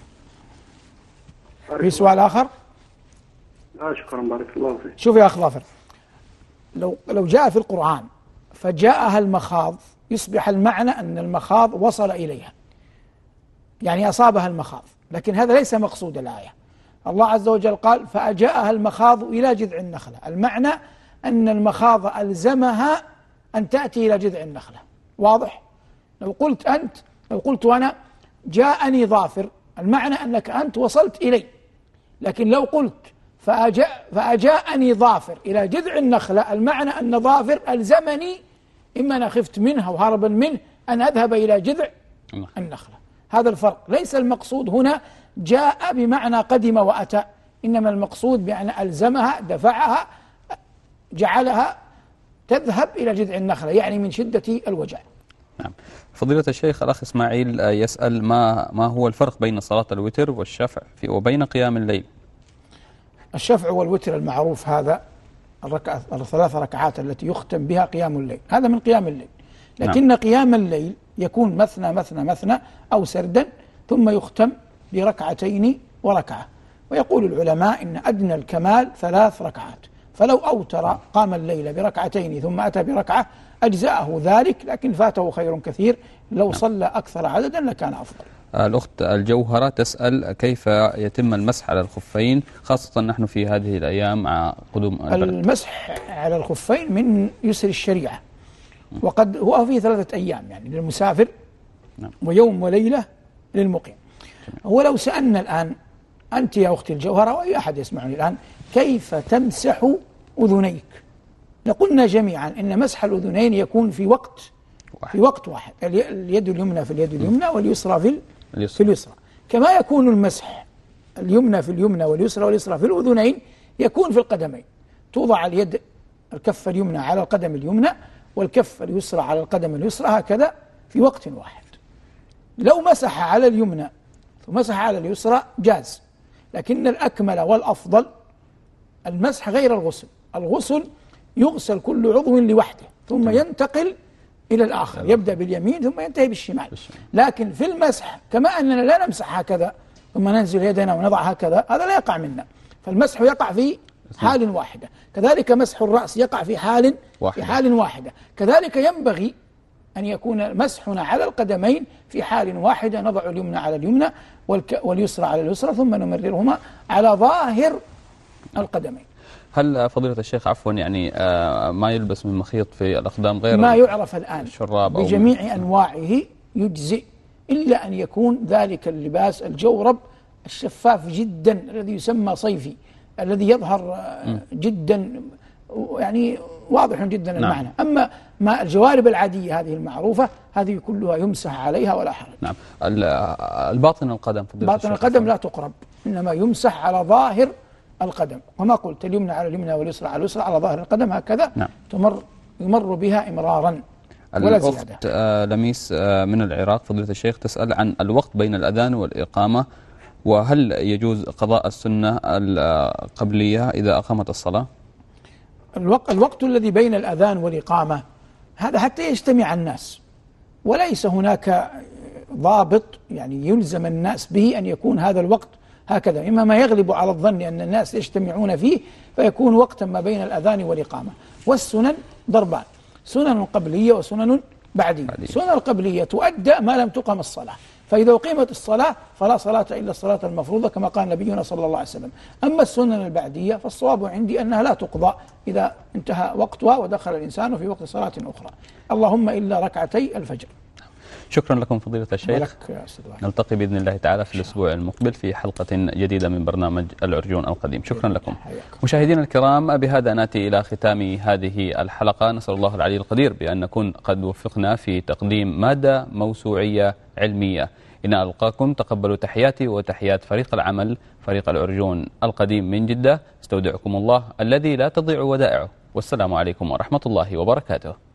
في سؤال آخر؟ لا شكرا بارك الله فيك. شوف يا أخ ظافر، لو لو جاء في القرآن فجاءها المخاض يصبح المعنى أن المخاض وصل إليها، يعني أصابها المخاض، لكن هذا ليس مقصود الآية. الله عز وجل قال فأجاءها المخاض إلى جذع النخلة، المعنى أن المخاض ألزمها أن تأتي إلى جذع النخلة. واضح؟ لو قلت أنت لو قلت أنا جاءني ظافر، المعنى أنك أنت وصلت إلي، لكن لو قلت فأجاء فأجاءني ظافر إلى جذع النخلة، المعنى أن ظافر ألزمني إما أنا خفت منها وهربا منه أن أذهب إلى جذع النخلة. هذا الفرق. ليس المقصود هنا جاء بمعنى قدم وأتى، إنما المقصود بأن ألزمها دفعها جعلها تذهب إلى جذع النخلة، يعني من شدة الوجع. نعم. فضيلة الشيخ الأخ إسماعيل يسأل ما ما هو الفرق بين صلاة الوتر والشفع في وبين قيام الليل؟ الشفع والوتر المعروف هذا الركعة الثلاث ركعات التي يختم بها قيام الليل، هذا من قيام الليل. لكن نعم. قيام الليل يكون مثنى مثنى مثنى أو سردا، ثم يختم بركعتين وركعة. ويقول العلماء إن أدنى الكمال ثلاث ركعات، فلو أوتر قام الليل بركعتين ثم أتى بركعة أجزاءه ذلك، لكن فاته خير كثير لو صلى أكثر عددا لكان أفضل. الأخت الجوهرة تسأل كيف يتم المسح على الخفين، خاصة نحن في هذه الأيام مع قدوم البرد. المسح على الخفين من يسر الشريعة، وقد هو في ثلاثة أيام يعني للمسافر، ويوم وليلة للمقيم. هو لو سألنا الآن أنت يا أختي الجوهرة وأي أحد يسمعني الآن، كيف تمسح أذنيك؟ قلنا جميعا إن مسح الأذنين يكون في وقت في وقت واحد، اليد اليمنى في اليد اليمنى واليسرى في في اليسرى. كما يكون المسح اليمنى في اليمنى واليسرى واليسرى في الأذنين يكون في القدمين. توضع اليد الكف اليمنى على القدم اليمنى والكف اليسرى على القدم اليسرى هكذا في وقت واحد. لو مسح على اليمنى ومسح على اليسرى جاز، لكن الأكمل والأفضل المسح غير الغسل. الغسل يغسل كل عضو لوحده ثم ينتقل إلى الآخر، يبدأ باليمين ثم ينتهي بالشمال. لكن في المسح كما أننا لا نمسح هكذا ثم ننزل يدنا ونضع هكذا، هذا لا يقع منا، فالمسح يقع في حال واحدة. كذلك مسح الرأس يقع في حال في حال واحدة. كذلك ينبغي أن يكون مسحنا على القدمين في حال واحدة، نضع اليمنى على اليمنى واليسرى على اليسرى ثم نمررهما على ظاهر القدمين. هل فضيلة الشيخ عفوا يعني آه ما يلبس من مخيط في الأقدام غير ما يعرف الآن الشراب بجميع أنواعه يجزئ، إلا أن يكون ذلك اللباس الجورب الشفاف جدا الذي يسمى صيفي، الذي يظهر جدا يعني واضح جدا نعم. المعنى. أما ما الجوارب العادية هذه المعروفة هذه كلها يمسح عليها ولا حرج. نعم. الباطن القدم فضيلة باطن القدم لا تقرب، إنما يمسح على ظاهر القدم، وما قلت اليمنى على اليمنى واليسرى على اليسرى على ظاهر القدم هكذا نعم. تمر يمر بها إمرارا ولا زيادة. الأخت آه لميس آه من العراق فضيلة الشيخ تسأل عن الوقت بين الأذان والإقامة، وهل يجوز قضاء السنة القبلية إذا أقامت الصلاة؟ الوقت, الوقت الذي بين الأذان والإقامة هذا حتى يجتمع الناس، وليس هناك ضابط يعني يلزم الناس به أن يكون هذا الوقت هكذا، إما ما يغلب على الظن أن الناس يجتمعون فيه فيكون وقتا ما بين الأذان والإقامة. والسنن ضربان، سنن قبلية وسنن بعدية. السنن القبلية تؤدى ما لم تقم الصلاة، فإذا أقيمت الصلاة فلا صلاة إلا الصلاة المفروضة كما قال نبينا صلى الله عليه وسلم. أما السنن البعدية فالصواب عندي أنها لا تقضى إذا انتهى وقتها ودخل الإنسان في وقت صلاة أخرى، اللهم إلا ركعتي الفجر. شكرا لكم فضيلة الشيخ، نلتقي بإذن الله تعالى في الأسبوع المقبل في حلقة جديدة من برنامج العرجون القديم. شكرا لكم مشاهدينا الكرام، بهذا نأتي إلى ختام هذه الحلقة. نسأل الله العلي القدير بأن نكون قد وفقنا في تقديم مادة موسوعية علمية. إن ألقاكم تقبلوا تحياتي وتحيات فريق العمل فريق العرجون القديم من جدة. استودعكم الله الذي لا تضيع ودائعه، والسلام عليكم ورحمة الله وبركاته.